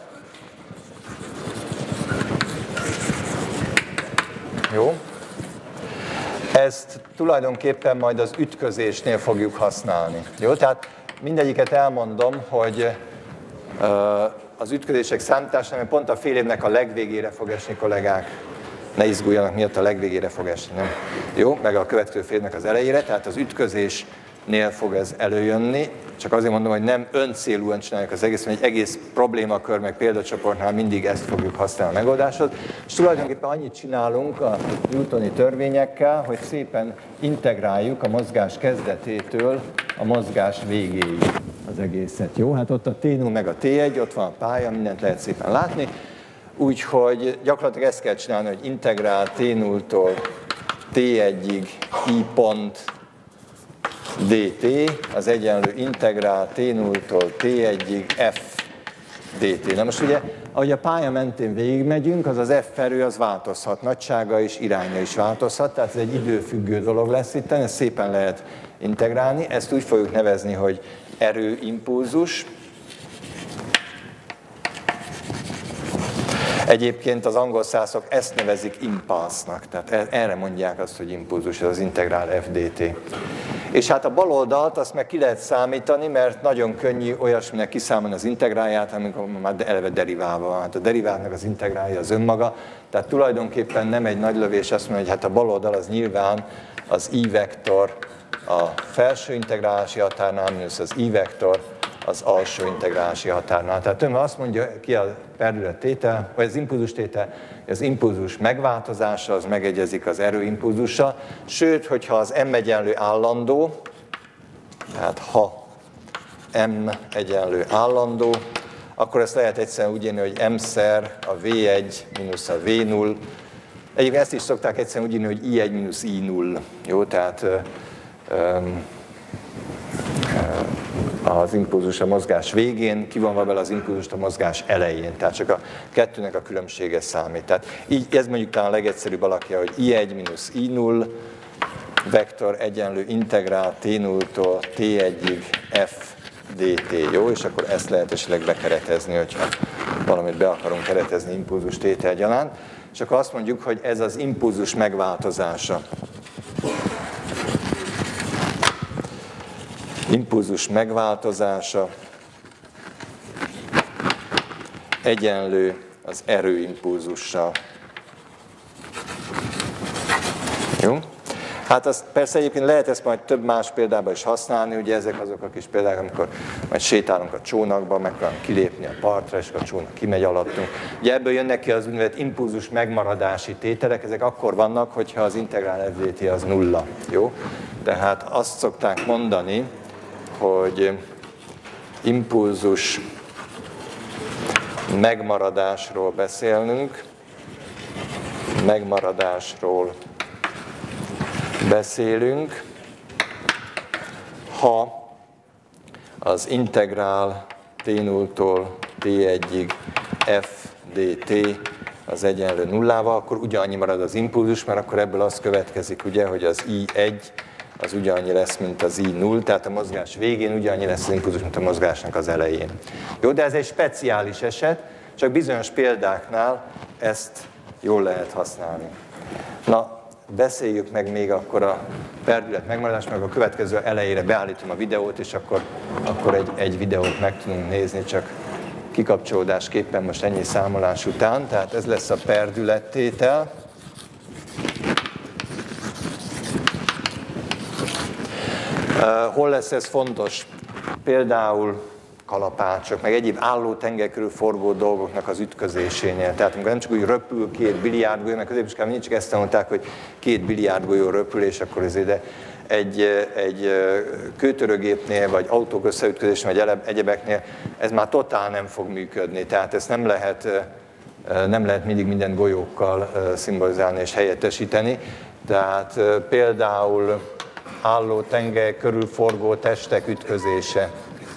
Jó? Ezt tulajdonképpen majd az ütközésnél fogjuk használni. Jó? Tehát mindegyiket elmondom, hogy az ütközések számításánál, mert pont a fél évnek a legvégére fog esni, kollégák. Ne izguljanak, miatt a legvégére fog esni, nem? Jó? Meg a következő fél évnek az elejére, tehát az ütközésnél fog ez előjönni. Csak azért mondom, hogy nem öncélúan csináljuk az egész, mert egy egész problémakör, meg példacsoportnál mindig ezt fogjuk használni a megoldáshoz. És tulajdonképpen annyit csinálunk a newtoni törvényekkel, hogy szépen integráljuk a mozgás kezdetétől a mozgás végéig az egészet. Jó? Hát ott a T0 meg a T1, ott van a pálya, mindent lehet szépen látni. Úgyhogy gyakorlatilag ezt kell csinálni, hogy integrál T0-tól T1-ig I pont dt, az egyenlő integrál T0-tól T1-ig F dt. Na most ugye, ahogy a pálya mentén végigmegyünk, az F erő az változhat, nagysága is, iránya is változhat, tehát ez egy időfüggő dolog lesz itt, ezt szépen lehet integrálni, ezt úgy fogjuk nevezni, hogy erőimpulzus. Egyébként az angol szászok ezt nevezik impulse-nak, tehát erre mondják azt, hogy impulzus, ez az integrál FDT. És hát a bal oldalt azt meg ki lehet számítani, mert nagyon könnyű olyasminek kiszámolni az integrálját, amikor már eleve deriválva van. Hát a deriválnak az integrálja az önmaga, tehát tulajdonképpen nem egy nagy lövés azt mondja, hogy hát a bal oldal az nyilván az I-vektor a felső integrálási határnál, mínusz az I-vektor az alsó integrálási határnál. Tehát ön azt mondja ki a perdület tétel, vagy az impulzus tétel, az impulzus megváltozása, az megegyezik az erőimpulzussal, sőt, hogyha az M egyenlő állandó, tehát ha M egyenlő állandó, akkor ezt lehet egyszerűen úgy írni, hogy M-szer a V1 mínusz a V0. Egyébként ezt is szokták egyszerűen úgy írni, hogy I1 mínusz I0. Jó, tehát az impulzus a mozgás végén, kivonva bele az impulzust a mozgás elején. Tehát csak a kettőnek a különbsége számít. Tehát így ez mondjuk talán a legegyszerűbb alakja, hogy I1 mínusz I0 vektor egyenlő integrál T0-tól T1-ig F dt. Jó? És akkor ezt lehet esetleg bekeretezni, hogyha valamit be akarunk keretezni impulzus tétel gyanánt. És akkor azt mondjuk, hogy ez az impulzus megváltozása. Impulzus megváltozása egyenlő az erőimpulzussal. Jó? Hát azt persze egyébként lehet ezt majd több más példában is használni, ugye ezek azok a kis példák, amikor majd sétálunk a csónakba, meg kell kilépni a partra, és a csónak kimegy alattunk. Ugye ebből jönnek ki az úgynevezett impulzus megmaradási tételek, ezek akkor vannak, hogyha az integrál FDT az nulla. Jó? Tehát azt szokták mondani, hogy impulzus megmaradásról beszélünk, ha az integrál t0-tól t1-ig f dt az egyenlő nullával, akkor ugyanannyi marad az impulzus, mert akkor ebből az következik, ugye, hogy az I1 az ugyanannyi lesz, mint az I0, tehát a mozgás végén ugyanannyi lesz az impulzus, mint a mozgásnak az elején. Jó, de ez egy speciális eset, csak bizonyos példáknál ezt jól lehet használni. Na, beszéljük meg még akkor a perdület megmaradást, meg a következő elejére beállítom a videót, és akkor egy videót meg tudunk nézni, csak kikapcsolódásképpen most ennyi számolás után. Tehát ez lesz a perdülettétel. Hol lesz ez fontos? Például kalapácsok, meg egyéb álló tenger körül forgó dolgoknak az ütközésénél. Tehát amikor nem csak úgy röpül két biliárdgolyó, mert középiskolában mindig csak ezt tanulták, hogy két biliárdgolyó röpül, és akkor ezért, de egy kőtörőgépnél, vagy autók összeütközésnél, vagy egyebeknél ez már totál nem fog működni. Tehát ezt nem lehet mindig mindent golyókkal szimbolizálni és helyettesíteni. Tehát például álló tenger körül forgó testek ütközése.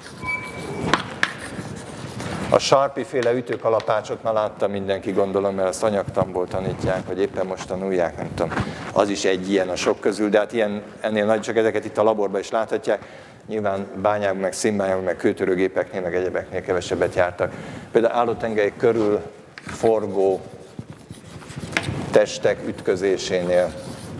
A Sharpie-féle ütőkalapácsot már látta mindenki, gondolom, mert azt anyagtamból tanítják, vagy éppen most tanulják, nem tudom. Az is egy ilyen a sok közül, de hát ennél nagy, csak ezeket itt a laborban is láthatják. Nyilván bányákban, meg színbányákban, meg kőtörőgépeknél, meg egyebeknél kevesebbet jártak. Például állótengely körül forgó testek ütközésénél.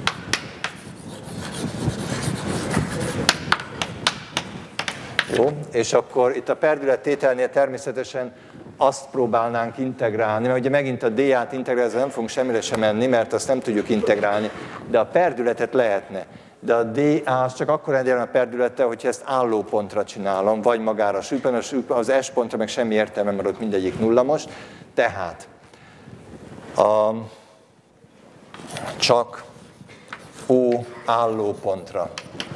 Jó, és akkor itt a perdülettételnél természetesen azt próbálnánk integrálni, mert ugye megint a dA-t integrálni, nem fogunk semmire sem menni, mert azt nem tudjuk integrálni, de a perdületet lehetne. De a dA az csak akkor egyenlő a perdülettel, hogyha ezt állópontra csinálom, vagy magára a súlypont, az S pontra meg semmi értelme, mert ott mindegyik nulla most. Tehát csak O állópontra.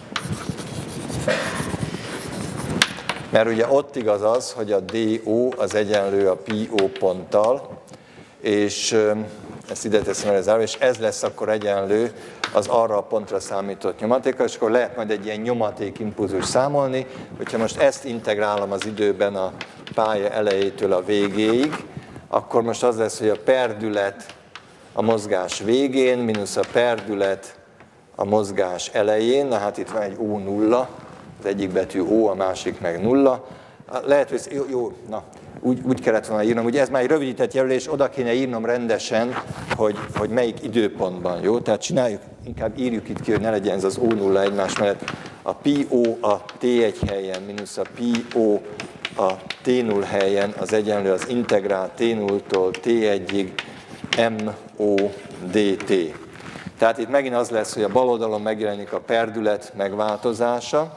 Mert ugye ott igaz az, hogy a DO az egyenlő a PO ponttal, és ezt ide teszem el, és ez lesz akkor egyenlő az arra a pontra számított nyomatékkal, és akkor lehet majd egy ilyen nyomatékimpulzus számolni, hogyha most ezt integrálom az időben a pálya elejétől a végéig, akkor most az lesz, hogy a perdület a mozgás végén, mínusz a perdület a mozgás elején, na hát itt van egy O0, az egyik betű O, a másik meg nulla. Lehet, hogy na, úgy kellett volna írnom, ugye ez már egy rövidített jelölés, oda kéne írnom rendesen, hogy melyik időpontban, jó? Tehát csináljuk, inkább írjuk itt ki, hogy ne legyen ez az O0 egymás mellett. A PO a T1 helyen, mínusz a PO a T0 helyen, az egyenlő az integrál T0-tól T1-ig MO dt. Tehát itt megint az lesz, hogy a bal oldalon megjelenik a perdület megváltozása,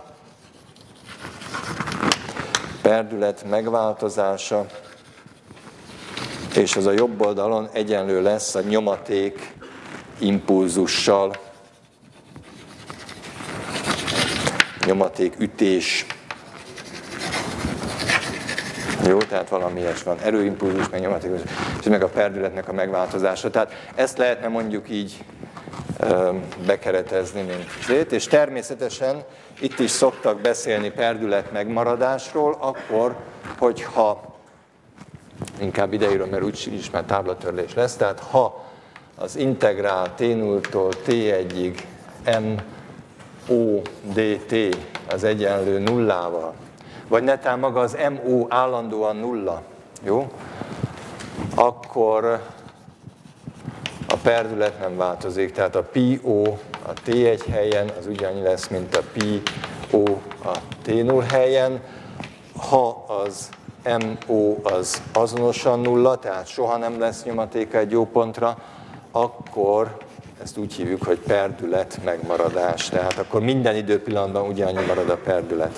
és az a jobb oldalon egyenlő lesz a nyomaték impulzussal, nyomaték ütés. Jó, tehát valami ilyes van, erőimpulzus, meg nyomaték, és meg a perdületnek a megváltozása. Tehát ezt lehetne mondjuk így bekeretezni, mint zét, és természetesen itt is szoktak beszélni perdület megmaradásról, akkor, hogyha, inkább ideírom, mert úgyis már táblatörlés lesz, tehát ha az integrál T0-tól T1-ig MO dt az egyenlő nullával, vagy netán maga az MO állandóan nulla, jó? Akkor a perdület nem változik, tehát a PO a T1 helyen az ugyanannyi lesz, mint a PO a T0 helyen. Ha az MO az azonosan nulla, tehát soha nem lesz nyomatéka egy jó pontra, akkor ezt úgy hívjuk, hogy perdület megmaradás. Tehát akkor minden időpillanatban ugyanannyi marad a perdület.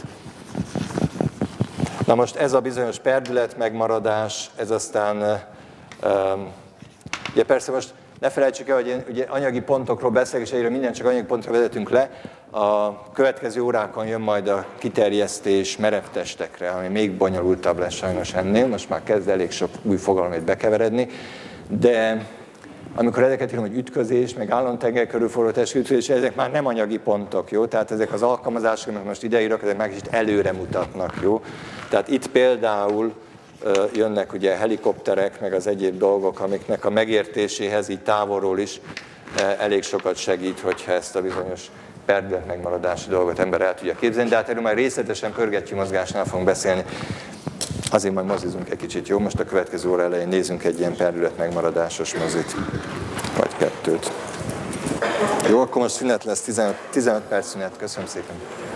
Na most ez a bizonyos perdület megmaradás, ez aztán, ugye persze most ne felejtsük el, hogy én ugye anyagi pontokról beszélek, és egyre minden csak anyagi pontra vezetünk le. A következő órákon jön majd a kiterjesztés merev testekre, ami még bonyolultabb lesz sajnos ennél, most már kezd elég sok új fogalmat bekeveredni, de amikor ezeket írom, hogy ütközés, meg állandó tenger körülforgó testütközés, ezek már nem anyagi pontok, jó? Tehát ezek az alkalmazások, amiket most ideírok, ezek már kicsit előre mutatnak, jó? Tehát itt például jönnek ugye helikopterek, meg az egyéb dolgok, amiknek a megértéséhez így távolról is elég sokat segít, hogyha ezt a bizonyos perdület megmaradási dolgot ember el tudja képzelni, de hát erről már részletesen pörgettyű mozgásnál fogunk beszélni. Azért majd mozizunk egy kicsit, jó? Most a következő óra elején nézzünk egy ilyen perdület megmaradásos mozit, vagy kettőt. Jó, akkor most szünet lesz, 15 perc szünet. Köszönöm szépen.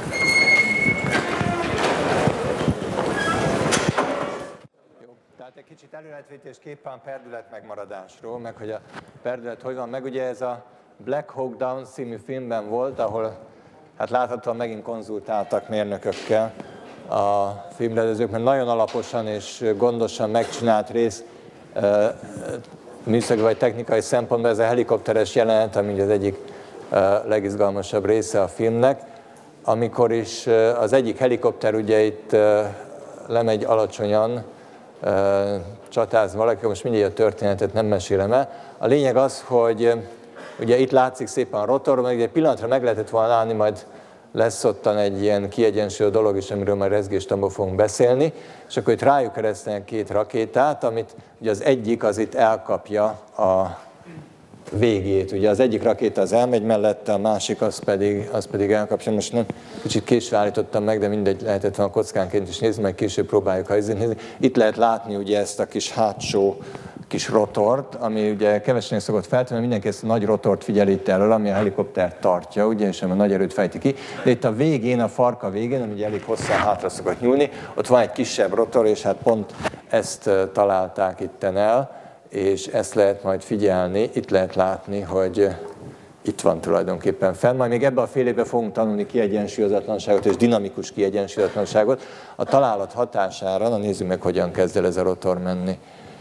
Jó, tehát egy kicsit előrevetítésképpen perdület megmaradásról, meg hogy a perdület hogy van, meg ugye ez a Black Hawk Down című filmben volt, ahol hát láthatóan megint konzultáltak mérnökökkel a filmrendezők, mert nagyon alaposan és gondosan megcsinált rész műszaki vagy technikai szempontból ez a helikopteres jelenet, ami az egyik legizgalmasabb része a filmnek, amikor is az egyik helikopter ugye itt lemegy alacsonyan, csatáz valaki, most mindjárt a történetet nem mesélem el. A lényeg az, hogy ugye itt látszik szépen a rotor, meg egy pillanatra meg lehetett volna állni, majd lesz ottan egy ilyen kiegyensúlyozó dolog is, amiről majd rezgéstamból fogunk beszélni, és akkor itt rájuk keresztelnek két rakétát, amit ugye az egyik az itt elkapja a végét. Ugye az egyik rakéta az elmegy mellette, a másik az pedig elkapja. Most nem kicsit késve állítottam meg, de mindegy, lehetett volna kockánként is nézni, meg később próbáljuk nézni. Itt lehet látni ugye ezt a kis hátsó kis rotort, ami ugye kevesen szokott feltenni, mindenki ezt a nagy rotort figyeli itt elől, ami a helikoptert tartja, ugye, és a nagy erőt fejti ki. De itt a végén, a farka végén, ami ugye elég hosszan hátra szokott nyúlni, ott van egy kisebb rotor, és hát pont ezt találták itten el, és ezt lehet majd figyelni, itt lehet látni, hogy itt van tulajdonképpen fenn. Majd még ebben a fél évben fogunk tanulni kiegyensúlyozatlanságot és dinamikus kiegyensúlyozatlanságot. A találat hatására, na nézzük meg, hogyan kezd el ez a rotor menni.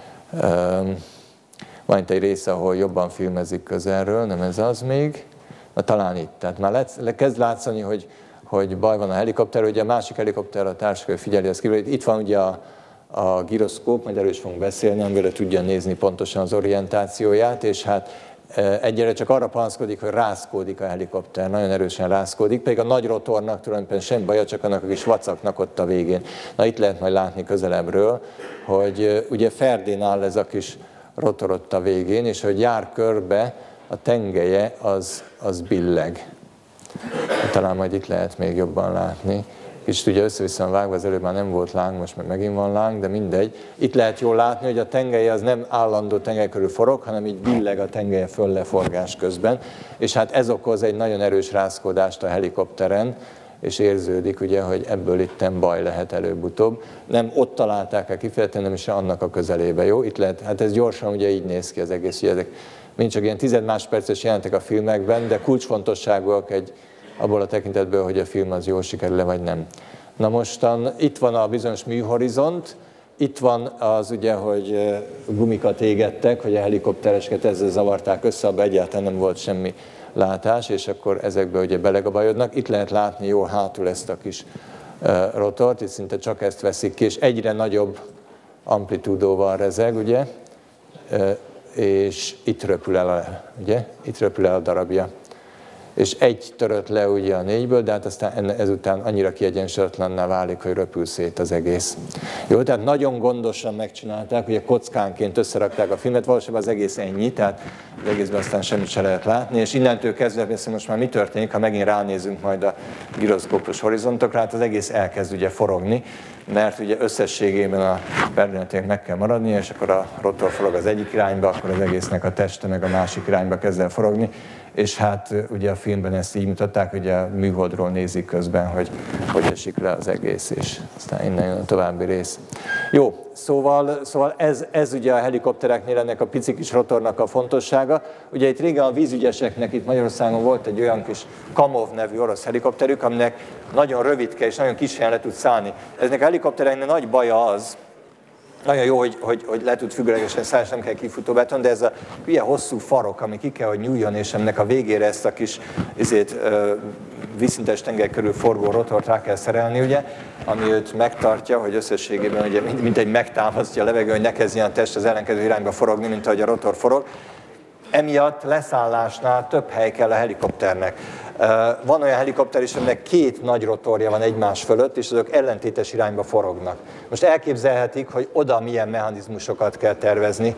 Van itt egy része, ahol jobban filmezik közelről, nem ez az még. Na talán itt. Tehát már kezd látszani, hogy baj van a helikopter, ugye a másik helikopter a társaság figyeli azt kívül. Itt van ugye a gyroszkóp, majd erről is fogunk beszélni, amivel tudja nézni pontosan az orientációját, és hát egyre csak arra panaszkodik, hogy rázkódik a helikopter, nagyon erősen rázkódik, pedig a nagy rotornak tulajdonképpen semmi baja, csak annak a kis vacaknak ott a végén. Na itt lehet majd látni közelebbről, hogy ugye ferdén áll ez a kis rotor ott a végén, és hogy jár körbe, a tengelye az billeg. Talán majd itt lehet még jobban látni. Kicsit ugye össze-vissza vágva, az előbb már nem volt láng, most meg megint van láng, de mindegy. Itt lehet jól látni, hogy a tengelye az nem állandó tengely körül forog, hanem így billeg a tengelye föl-leforgás közben. És hát ez okoz egy nagyon erős rázkódást a helikopteren, és érződik ugye, hogy ebből itten baj lehet előbb-utóbb. Nem ott találták el kifejezetten, nem is annak a közelébe, jó? Itt lehet, hát ez gyorsan ugye így néz ki az egész, ugye ezek mind csak ilyen 10 másodperces jelentek a filmekben, de kulcsfontosságúak abból a tekintetből, hogy a film az jól sikerül-e vagy nem. Na mostan itt van a bizonyos műhorizont, itt van az ugye, hogy gumikat égettek, hogy a helikoptereseket ezzel zavarták össze, abban egyáltalán nem volt semmi látás, és akkor ezekbe ugye belegabajodnak. Itt lehet látni jól hátul ezt a kis rotort, itt szinte csak ezt veszik ki, és egyre nagyobb amplitúdóval rezeg, ugye, és itt röpül el ugye, itt röpül el a darabja. És egy törött le ugye a 4-ből, de hát aztán ezután annyira kiegyensúlyozatlanná válik, hogy röpül szét az egész. Jó, tehát nagyon gondosan megcsinálták, ugye kockánként összerakták a filmet, valószínűleg az egész ennyi, tehát az egészben aztán semmit se lehet látni, és innentől kezdve beszélni most már mi történik, ha megint ránézünk majd a gyroszkópos horizontokra, hát az egész elkezd ugye forogni, mert ugye összességében a perdületének meg kell maradnia, és akkor a rotor forog az egyik irányba, akkor az egésznek a teste meg a másik irányba kezd el forogni, és hát ugye a filmben ezt így mutatták, ugye a műholdról nézik közben, hogy esik le az egész, és aztán innen jön a további rész. Jó, szóval ez ugye a helikoptereknél ennek a pici kis rotornak a fontossága. Ugye itt régen a vízügyeseknek itt Magyarországon volt egy olyan kis Kamov nevű orosz helikopterük, aminek nagyon rövidke és nagyon kis helyen le tud szállni. Eznek a helikoptereknek nagy baja az, nagyon jó, hogy le tud függőlegesen szállni, és nem kell kifutó beton, de ez a hülye hosszú farok, ami ki kell, hogy nyúljon, és ennek a végére ezt a kis vízszintes tenger körül forgó rotort rá kell szerelni, ugye, ami őt megtartja, hogy összességében ugye, mint egy megtámasztja a levegő, hogy ne kezdjen a test az ellenkező irányba forogni, mint ahogy a rotor forog. Emiatt leszállásnál több hely kell a helikopternek. Van olyan helikopter is, aminek két nagy rotorja van egymás fölött, és azok ellentétes irányba forognak. Most elképzelhetik, hogy oda milyen mechanizmusokat kell tervezni.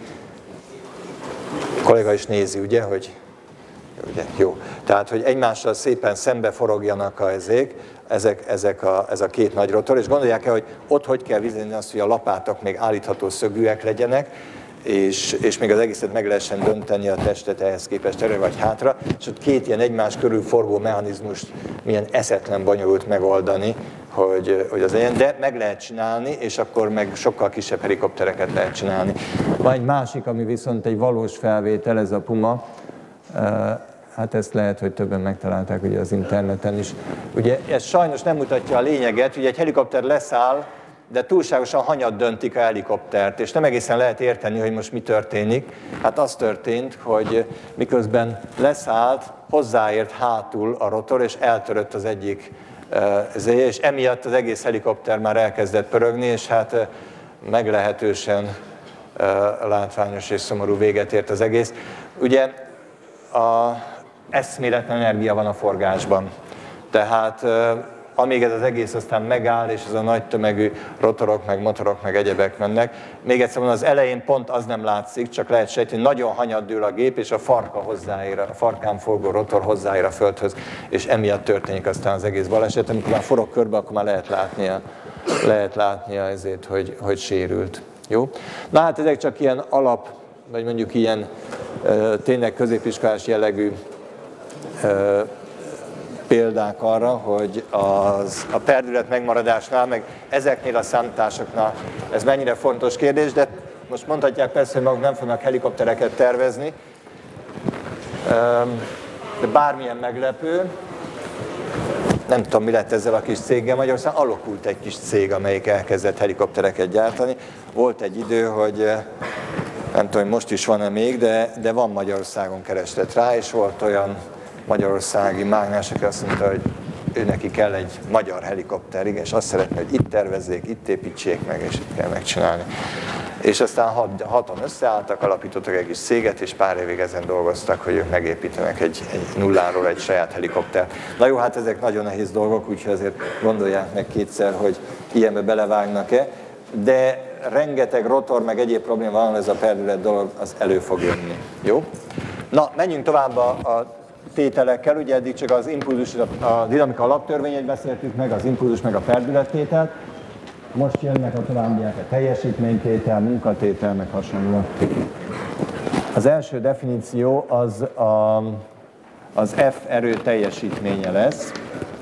A kolléga is nézi, ugye, hogy jó. Tehát, hogy egymással szépen szembe forogjanak ez a két nagy rotor, és gondolják el, hogy ott hogy kell vizelni azt, hogy a lapátok még állítható szögűek legyenek, és még az egészet meg lehessen dönteni a testet ehhez képest erre vagy hátra, és ott két ilyen egymás körül forgó mechanizmust milyen eszetlen bonyolult megoldani, hogy az legyen, de meg lehet csinálni, és akkor meg sokkal kisebb helikoptereket lehet csinálni. Van egy másik, ami viszont egy valós felvétel, ez a Puma. Hát ezt lehet, hogy többen megtalálták ugye az interneten is. Ugye ez sajnos nem mutatja a lényeget, ugye egy helikopter leszáll, de túlságosan hanyat döntik a helikoptert, és nem egészen lehet érteni, hogy most mi történik. Hát az történt, hogy miközben leszállt, hozzáért hátul a rotor, és eltörött az egyik és emiatt az egész helikopter már elkezdett pörögni, és hát meglehetősen látványos és szomorú véget ért az egész. Ugye eszméletlen energia van a forgásban, tehát amíg ez az egész aztán megáll, és ez a nagy tömegű rotorok, meg motorok, meg egyebek mennek. Még egyszer mondom, az elején pont az nem látszik, csak lehet sejteni, hogy nagyon hanyat dől a gép, és a farkán forgó rotor hozzáér a földhöz, és emiatt történik aztán az egész baleset. Amikor már forog körbe, akkor már lehet látnia ezért, hogy sérült. Jó? Na hát ezek csak ilyen alap, vagy mondjuk ilyen tényleg középiskolás jellegű példák arra, hogy a perdület megmaradásnál, meg ezeknél a számításoknál ez mennyire fontos kérdés, de most mondhatják persze, hogy maguk nem fognak helikoptereket tervezni, de bármilyen meglepő, nem tudom, mi lett ezzel a kis céggel Magyarországon, alakult egy kis cég, amelyik elkezdett helikoptereket gyártani. Volt egy idő, hogy nem tudom, hogy most is van-e még, de van Magyarországon kereslet rá, és volt olyan magyarországi mágnás, aki azt mondta, hogy ő neki kell egy magyar helikopter, és azt szeretné, hogy itt tervezzék, itt építsék meg, és itt kell megcsinálni. És aztán hatan összeálltak, alapítottak egy kis céget, és pár évig ezen dolgoztak, hogy ők megépítenek egy nulláról egy saját helikoptert. Na jó, hát ezek nagyon nehéz dolgok, úgyhogy azért gondolják meg kétszer, hogy ilyenbe belevágnak-e, de rengeteg rotor, meg egyéb probléma van, ez a perdület dolog, az elő fog jönni. Jó? Na, menjünk tovább a tételekkel, ugye eddig csak az impulzus, a dinamika alaptörvényét beszéltük meg, az impulzus meg a perdülettételt. Most jönnek a továbbiak a teljesítménytétel, munkatétel, meg hasonlóan. Az első definíció az F erő teljesítménye lesz.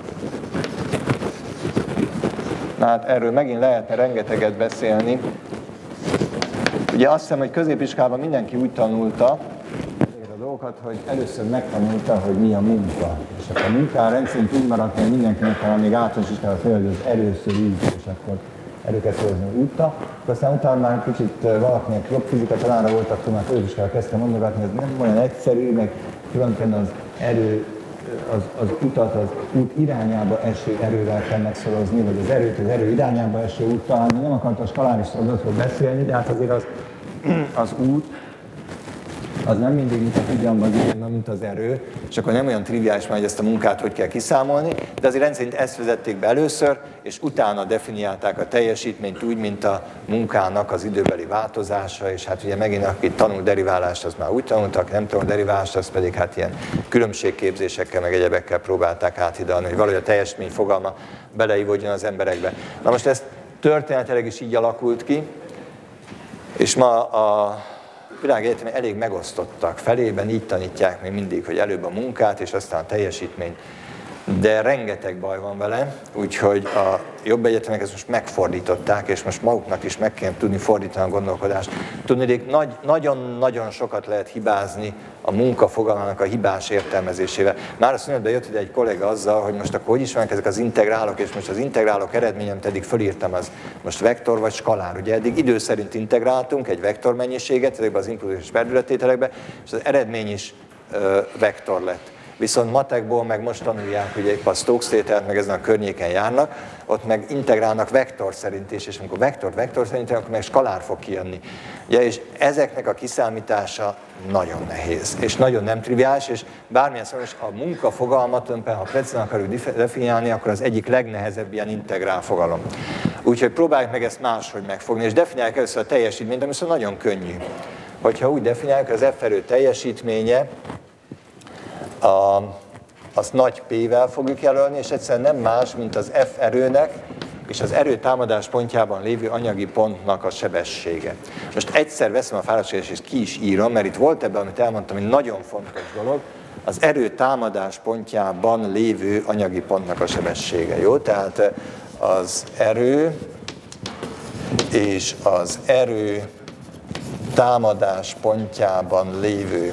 Na hát erről megint lehetne rengeteget beszélni. Ugye azt hiszem, hogy középiskolában mindenki úgy tanulta a dolgokat, hogy először megtanulta, hogy mi a munka. És akkor a munkán rendszerint úgy maradt, hogy mindenkinek talán még általános iskolában fél, hogy az először így, és akkor erőket hozni útta. Aztán utána már kicsit valakinek jobb fizika tanára volt, akkor már középiskolában kezdtem mondogatni, ez nem olyan egyszerű, meg tulajdonképpen az erő, az utat az út irányába eső erővel kell megszorozni, vagy az erőt az erő irányába eső úttal. Nem akartam a skaláris adatról beszélni, de hát azért az út, az nem mindig mutat ugyanaz irányban, mint az erő, és akkor nem olyan triviális már, hogy ezt a munkát hogy kell kiszámolni, de azért rendszerint ezt vezették be először, és utána definiálták a teljesítményt úgy, mint a munkának az időbeli változása, és hát ugye megint aki tanul deriválást, az már úgy tanultak, nem tanul deriválást, az pedig hát ilyen különbségképzésekkel, meg egyebekkel próbálták áthidalni, hogy valahogy a teljesítmény fogalma beleívódjon az emberekbe. Na most ez történetileg is így alakult ki, és ma a világegyetemek elég megosztottak felében, így tanítják még mindig, hogy előbb a munkát, és aztán a teljesítményt. De rengeteg baj van vele, úgyhogy a jobb egyetemek ezt most megfordították, és most maguknak is meg kell tudni fordítani a gondolkodást. Tudni, nagyon-nagyon sokat lehet hibázni a munka fogalmának a hibás értelmezésével. Már a szünetben jött ide egy kolléga azzal, hogy most akkor hogy is vannak ezek az integrálok, és most az integrálok eredményem pedig fölírtam, az most vektor vagy skalár. Ugye eddig idő szerint integráltunk egy vektormennyiséget, ezekben az impulzus és perdületételekben, és az eredmény is vektor lett. Viszont matekból meg most tanulják, ugye épp a Stokes-tételt, meg ezen a környéken járnak, ott meg integrálnak vektor szerint is, és amikor vektor szerint, akkor meg skalár fog kijönni. Ugye, és ezeknek a kiszámítása nagyon nehéz, és nagyon nem triviális, és bármilyen szóval is a munkafogalmat, ha precízen akarjuk definiálni, akkor az egyik legnehezebb ilyen integrál fogalom. Úgyhogy próbáljuk meg ezt máshogy megfogni, és definiáljuk először a teljesítményt, ami szóval nagyon könnyű. Hogyha úgy definiáljuk, az F erő teljesítménye, azt nagy P-vel fogjuk jelölni, és egyszerűen nem más, mint az F erőnek és az erő támadás pontjában lévő anyagi pontnak a sebessége. Most egyszer veszem a fáradtságot, és ki is írom, mert itt volt ebben, amit elmondtam, hogy nagyon fontos dolog, az erő támadás pontjában lévő anyagi pontnak a sebessége. Jó? Tehát az erő és az erő támadás pontjában lévő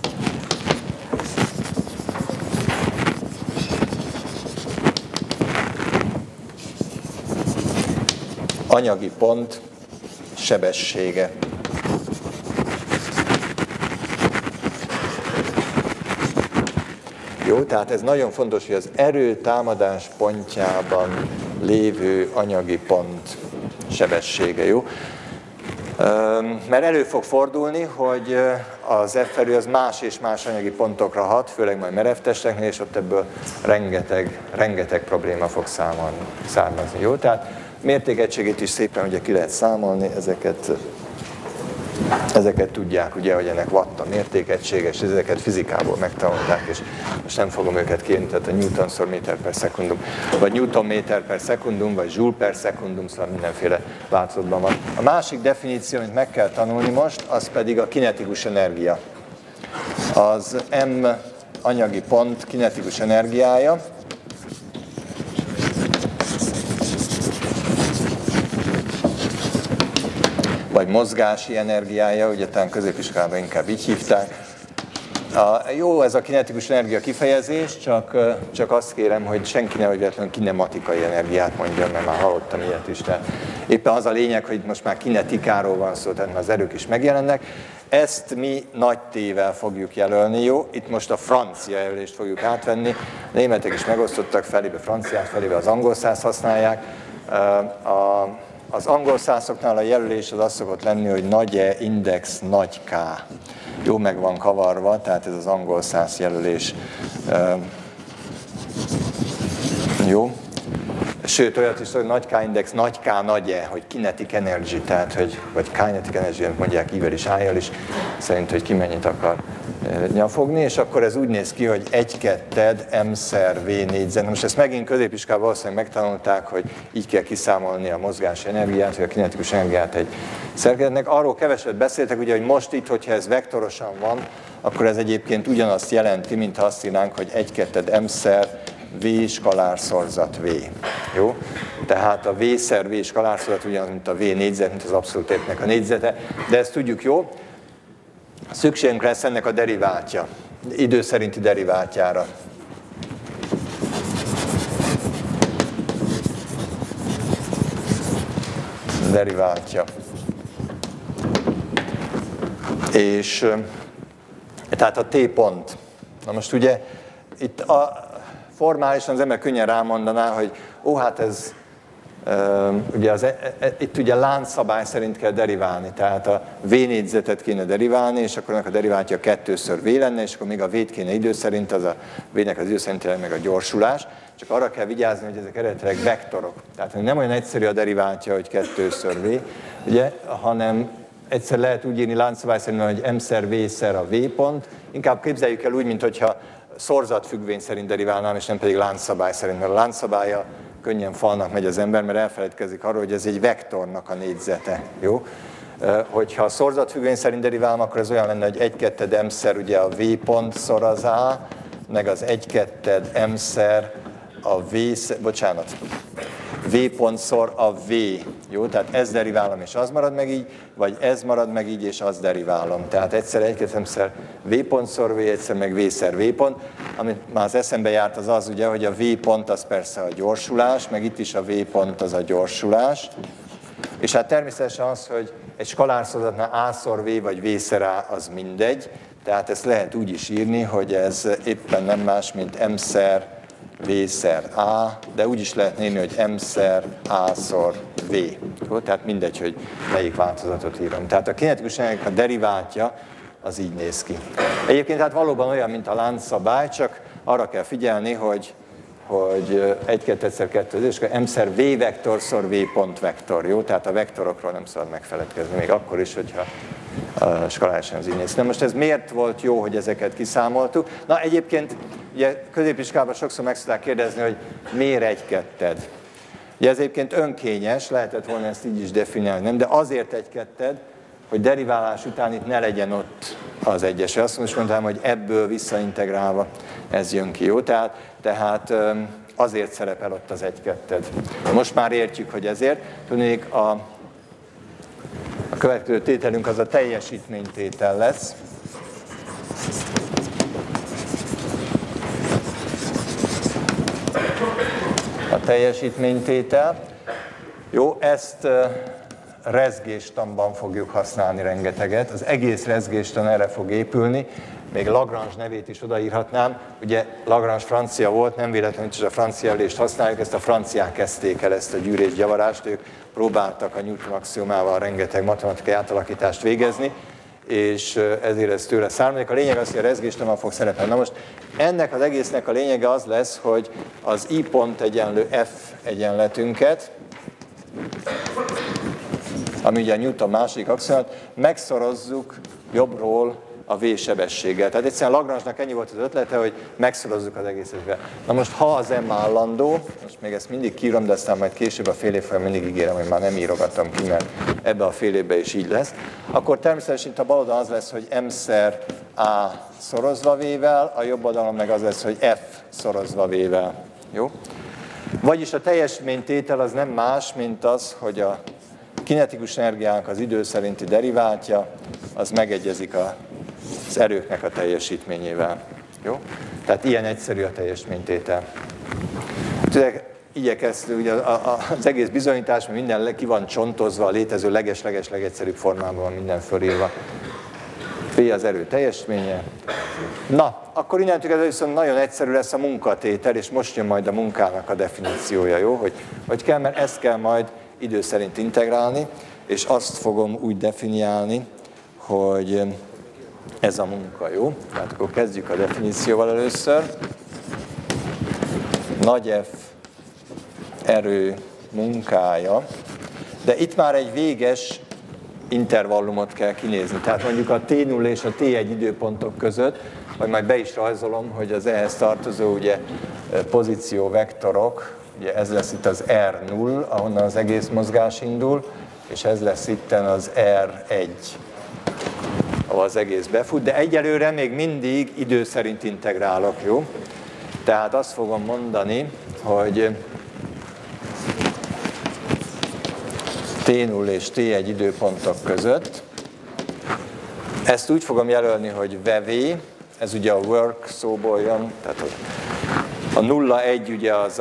anyagi pont sebessége. Jó, tehát ez nagyon fontos, hogy az erő támadás pontjában lévő anyagi pont sebessége, jó? Mert elő fog fordulni, hogy az F erő az más és más anyagi pontokra hat, főleg majd merevtesteknél, és ott ebből rengeteg probléma fog származni, jó? Tehát mértékegységét is szépen ugye ki lehet számolni, ezeket tudják, ugye, hogy ennek watt a mértékegységes, és ezeket fizikából megtanulták, és most nem fogom őket kérni, tehát a Newton-szor méter per szekundum, vagy Newton méter per szekundum, vagy Joule per szekundum, szóval mindenféle változatban van. A másik definíció, amit meg kell tanulni most, az pedig a kinetikus energia. Az M anyagi pont kinetikus energiája, vagy mozgási energiája, ugye talán középiskolában inkább így hívták. Jó ez a kinetikus energia kifejezés, csak azt kérem, hogy senki ne véletlenül kinematikai energiát mondjon, mert már hallottam ilyet is. Tehát éppen az a lényeg, hogy most már kinetikáról van szó, tehát az erők is megjelennek. Ezt mi nagy T-vel fogjuk jelölni, jó? Itt most a francia jelölést fogjuk átvenni. A németek is megosztottak, felébe franciát, felébe az angol száz használják. Az angol szászoknál a jelölés az szokott lenni, hogy nagy E, index, nagy K. Jó meg van kavarva, tehát ez az angol száz jelölés. Jó. Sőt, olyat is, hogy nagy K index, nagy K, nagy E, hogy kinetic energy, tehát, vagy kinetic energy, mondják I-vel is, I-jal is, szerint, hogy ki mennyit akar nyafogni, és akkor ez úgy néz ki, hogy 1/2 M/V négyzet. Most ezt megint középiskolában valószínűleg megtanulták, hogy így kell kiszámolni a mozgási energiát, vagy a kinetikus energiát egy szerkezetnek. Arról keveset beszéltek, ugye, hogy most itt, hogyha ez vektorosan van, akkor ez egyébként ugyanazt jelenti, mint ha azt írnánk, hogy 1/2 M/V skalárszorzat V. Jó? Tehát a V/V skalárszorzat ugyanaz, mint a V négyzet, mint az abszolút értéknek a négyzete, de ezt tudjuk jó. Szükségünk lesz ennek a deriváltja, idő szerinti deriváltjára. Deriváltja. És tehát a T pont. Na most ugye itt formálisan az ember könnyen rámondaná, hogy hát ez ugye itt ugye láncszabály szerint kell deriválni, tehát a V négyzetet kéne deriválni, és akkor ennek a deriváltja 2x V lenne, és akkor még a V-t kéne idő szerint, az a V-nek az idő szerint meg a gyorsulás, csak arra kell vigyázni, hogy ezek eredetileg vektorok. Tehát nem olyan egyszerű a deriváltja, hogy 2x V, ugye, hanem egyszer lehet úgy írni láncszabály szerint, hogy M/V-szer a V pont, inkább képzeljük el úgy, mintha szorzatfüggvény szerint deriválnám, és nem pedig láncszabály szerint, mert a láncszabálya könnyen falnak megy az ember, mert elfeledkezik arról, hogy ez egy vektornak a négyzete. Jó? Hogyha a szorzatfüggvény szerint deriválom, akkor ez olyan lenne, hogy 1/2 m-szer ugye a v pont szor az a, meg az 1/2 m-szer a v pont szor a v. Jó? Tehát ez deriválom, és az marad meg így, vagy ez marad meg így, és az deriválom. Tehát egyszer 1/2 m-szer v pont szor v, egyszer meg v-szer v pont. Amit már az eszembe járt, az az ugye, hogy a v pont az persze a gyorsulás, meg itt is a v pont az a gyorsulás. És hát természetesen az, hogy egy skalárszorozatnál a-szor v vagy v-szer a az mindegy, tehát ezt lehet úgy is írni, hogy ez éppen nem más, mint m-szer v-szer a, de úgy is lehet írni, hogy m-szer a-szor v. Jó? Tehát mindegy, hogy melyik változatot írom. Tehát a kinetikus energiának a deriváltja az így néz ki. Egyébként hát valóban olyan, mint a láncszabály, csak arra kell figyelni, hogy 1/2 és akkor m-szer v vektor szor v pont vektor, jó? Tehát a vektorokról nem szabad megfeledkezni, még akkor is, hogyha skalálisan az így néz. Na most ez miért volt jó, hogy ezeket kiszámoltuk? Na egyébként ugye középiskolában sokszor meg szokták kérdezni, hogy miért 1/2? Ugye ez egyébként önkényes, lehetett volna ezt így is definiálni, nem? De azért 1/2, hogy deriválás után itt ne legyen ott az egyes. Azt most mondtam, hogy ebből visszaintegrálva ez jön ki, jó? Tehát azért szerepel ott az 1/2. Most már értjük, hogy ezért. Tudnék, a következő tételünk az a teljesítménytétel lesz. A teljesítménytétel. Jó, ezt rezgéstanban fogjuk használni rengeteget. Az egész rezgéstan erre fog épülni. Még Lagrange nevét is odaírhatnám. Ugye Lagrange francia volt, nem véletlenül is a francia jelölést használjuk, ezt a franciák kezdték el, ezt a gyűrésgyavarást. Ők próbáltak a Newton axiomával rengeteg matematikai átalakítást végezni, és ezért ez tőle származik. A lényeg az, hogy a rezgéstanban fog szerepelni. Na most ennek az egésznek a lényege az lesz, hogy az I pont egyenlő F egyenletünket, ami ugye a Newton második axiomát, megszorozzuk jobbról a v sebességgel. Tehát egyszerűen Lagrange-nak ennyi volt az ötlete, hogy megszorozzuk az egészet. Na most ha az m állandó, most még ezt mindig kiírom, de aztán majd később a fél év folyamán mindig ígérem, hogy már nem írogatom ki, mert ebbe a fél évben is így lesz, akkor természetesen itt a bal oldalon az lesz, hogy m-szer a szorozva v-vel, a jobb oldalon meg az lesz, hogy f szorozva v-vel. Jó? Vagyis a teljesítménytétel az nem más, mint az, hogy a kinetikus energiának az idő szerinti deriváltja, az megegyezik az erőknek a teljesítményével. Jó? Tehát ilyen egyszerű a teljesítménytétel. Igyekeztünk, ugye az egész bizonyítás, mert minden ki van csontozva, a létező leges-leges legegyszerűbb formában van minden fölírva. V az erő teljesítménye. Na, akkor innentől ez viszont nagyon egyszerű lesz a munkatétel, és most jön majd a munkának a definíciója, jó? Hogy kell, mert ezt kell majd idő szerint integrálni, és azt fogom úgy definiálni, hogy ez a munka, jó? Tehát akkor kezdjük a definícióval először. Nagy F erő munkája, de itt már egy véges intervallumot kell kinézni. Tehát mondjuk a T0 és a T1 időpontok között, vagy majd be is rajzolom, hogy az ehhez tartozó ugye, pozícióvektorok, ugye ez lesz itt az R0, ahonnan az egész mozgás indul, és ez lesz itten az R1, ahol az egész befut, de egyelőre még mindig idő szerint integrálok, jó? Tehát azt fogom mondani, hogy T0 és T1 időpontok között. Ezt úgy fogom jelölni, hogy VV, ez ugye a work szóból jön, tehát a 0-1 ugye az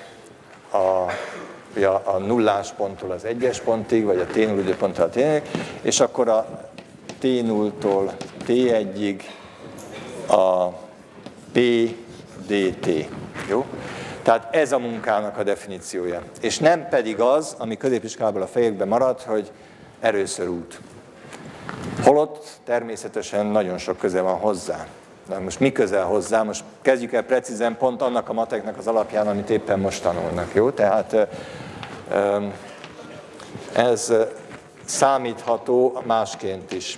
a nullás ponttól az egyes pontig, vagy a T0 időponttól a T1-ig, és akkor a T0-tól T1-ig a P dt. Jó? Tehát ez a munkának a definíciója. És nem pedig az, ami középiskolában a fejekben maradt, hogy erőször út. Holott természetesen nagyon sok köze van hozzá. De most mi közel hozzá? Most kezdjük el precízen pont annak a mateknak az alapján, amit éppen most tanulnak. Jó? Tehát ez számítható másként is.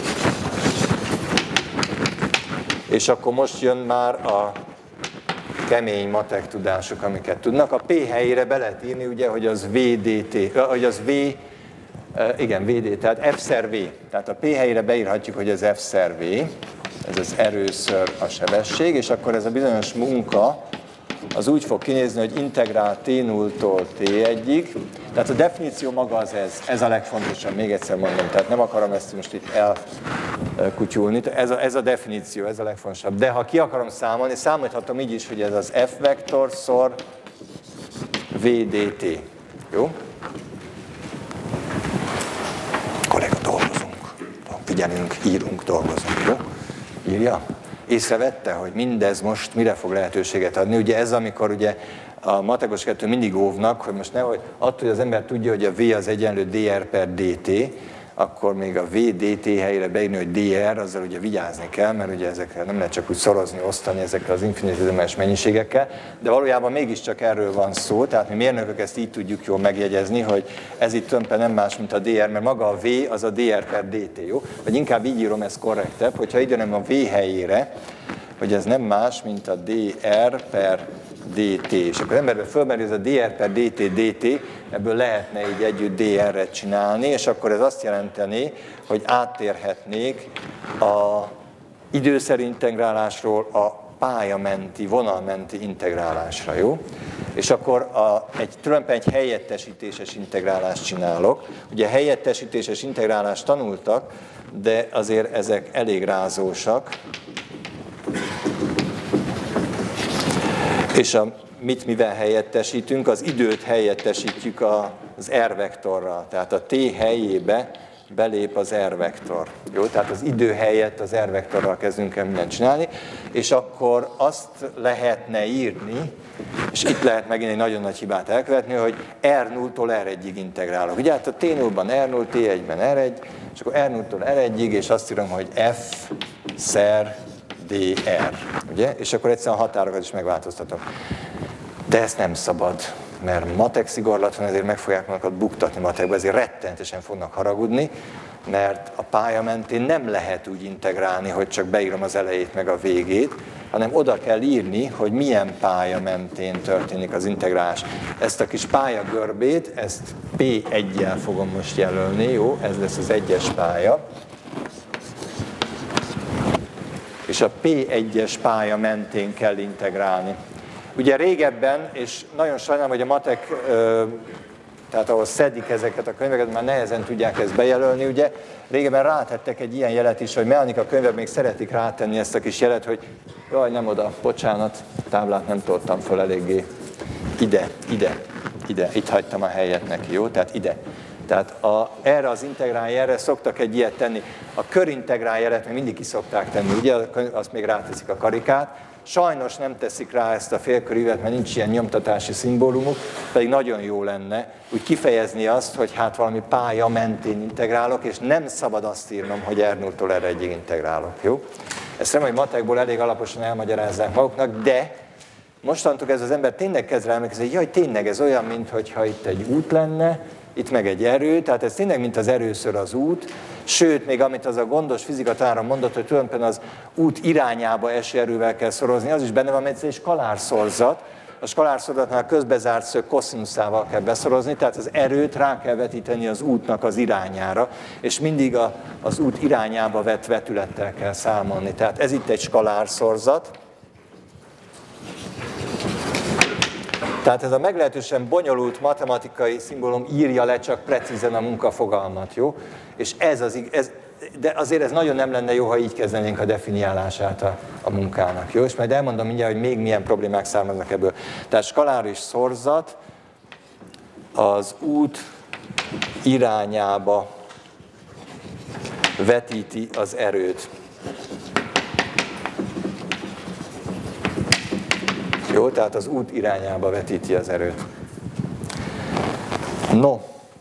És akkor most jön már a kemény matek tudások, amiket tudnak. A P helyére be lehet írni, ugye, hogy az VDT, hogy az V, igen, VD, tehát F-szer V. Tehát a P helyére beírhatjuk, hogy az F-szer V, ez az erőször a sebesség, és akkor ez a bizonyos munka, az úgy fog kinézni, hogy integrál T0-tól T1-ig. Tehát a definíció maga az ez a legfontosabb, még egyszer mondom, tehát nem akarom ezt most itt elkutyulni. Ez a definíció, ez a legfontosabb. De ha ki akarom számolni, számolhatom így is, hogy ez az F vektor szor VDT. Jó? Kollega, dolgozunk. Figyelünk, írunk, dolgozunk. Jó? Írja? Észrevette, hogy mindez most mire fog lehetőséget adni. Ugye ez, amikor ugye a matekos kettő mindig óvnak, hogy most nehogy attól, hogy az ember tudja, hogy a V az egyenlő dr per dt, akkor még a V dt helyére beírni, hogy dr, azzal ugye vigyázni kell, mert ugye ezekkel nem lehet csak úgy szorozni, osztani ezekkel az infinitesimális mennyiségekkel, de valójában mégiscsak erről van szó, tehát mi mérnökök ezt így tudjuk jól megjegyezni, hogy ez itt tulajdonképpen nem más, mint a dr, mert maga a V az a dr per dt, jó? Vagy inkább így írom, ez korrektebb, hogyha ide nem a V helyére, hogy ez nem más, mint a dr per dt, és akkor az emberben fölmerül ez a dr per dt, ebből lehetne így együtt dr-et csinálni, és akkor ez azt jelenteni, hogy áttérhetnék a időszeri integrálásról a pályamenti, vonalmenti integrálásra, jó? És akkor tulajdonképpen egy helyettesítéses integrálást csinálok. Ugye helyettesítéses integrálást tanultak, de azért ezek elég rázósak. És mivel helyettesítünk? Az időt helyettesítjük az R-vektorral. Tehát a T helyébe belép az R-vektor. Jó? Tehát az idő helyett az R-vektorral kezdünk el mindent csinálni, és akkor azt lehetne írni, és itt lehet megint egy nagyon nagy hibát elkövetni, hogy R0-tól R1-ig integrálok. Ugye hát a T0-ban R0, T1-ben R1, és akkor R0-tól R1-ig, és azt írom, hogy F szer dr, ugye? És akkor egyszerűen a határokat is megváltoztatom. De ezt nem szabad, mert matek szigorlat van, ezért meg fogják magukat buktatni matekba, ezért rettenetesen fognak haragudni, mert a pálya mentén nem lehet úgy integrálni, hogy csak beírom az elejét meg a végét, hanem oda kell írni, hogy milyen pálya mentén történik az integrálás. Ezt a kis pályagörbét, ezt P1-jel fogom most jelölni, jó? Ez lesz az egyes pálya. És a P1-es pálya mentén kell integrálni. Ugye régebben, és nagyon sajnálom, hogy a matek, tehát ahol szedik ezeket a könyveket, már nehezen tudják ezt bejelölni, ugye régebben rátettek egy ilyen jelet is, hogy mechanika könyvek még szeretik rátenni ezt a kis jelet, hogy jaj, nem oda, bocsánat, táblát nem toltam föl eléggé. Ide, itt hagytam a helyet neki, jó? Tehát ide. Tehát erre az integráljelre szoktak egy ilyet tenni. A körintegráljelet még mindig ki szokták tenni, ugye? Azt még ráteszik a karikát. Sajnos nem teszik rá ezt a félkörívet, mert nincs ilyen nyomtatási szimbólumuk, pedig nagyon jó lenne úgy kifejezni azt, hogy hát valami pálya mentén integrálok, és nem szabad azt írnom, hogy R0-tól R1-ig integrálok, jó? Ezt remélem, hogy matekból elég alaposan elmagyarázzák maguknak, de mostantól ez az ember tényleg kezd rá emlékezni, hogy jaj, tényleg ez olyan, mintha itt egy út lenne, itt meg egy erő, tehát ez tényleg mint az erőször az út, sőt, még amit az a gondos fizikatára mondott, hogy tulajdonképpen az út irányába eső erővel kell szorozni, az is benne van, mert ez egy skalárszorzat, a skalárszorzatnál a közbezárt szög koszinuszával kell beszorozni, tehát az erőt rá kell vetíteni az útnak az irányára, és mindig az út irányába vett vetülettel kell számolni. Tehát ez itt egy skalárszorzat. Tehát ez a meglehetősen bonyolult matematikai szimbólum írja le csak precízen a munkafogalmat, jó? És de azért ez nagyon nem lenne jó, ha így kezdenénk a definiálását a munkának, jó? És majd elmondom mindjárt, hogy még milyen problémák származnak ebből. Tehát skaláris szorzat az út irányába vetíti az erőt. Jó, tehát az út irányába vetíti az erőt. No,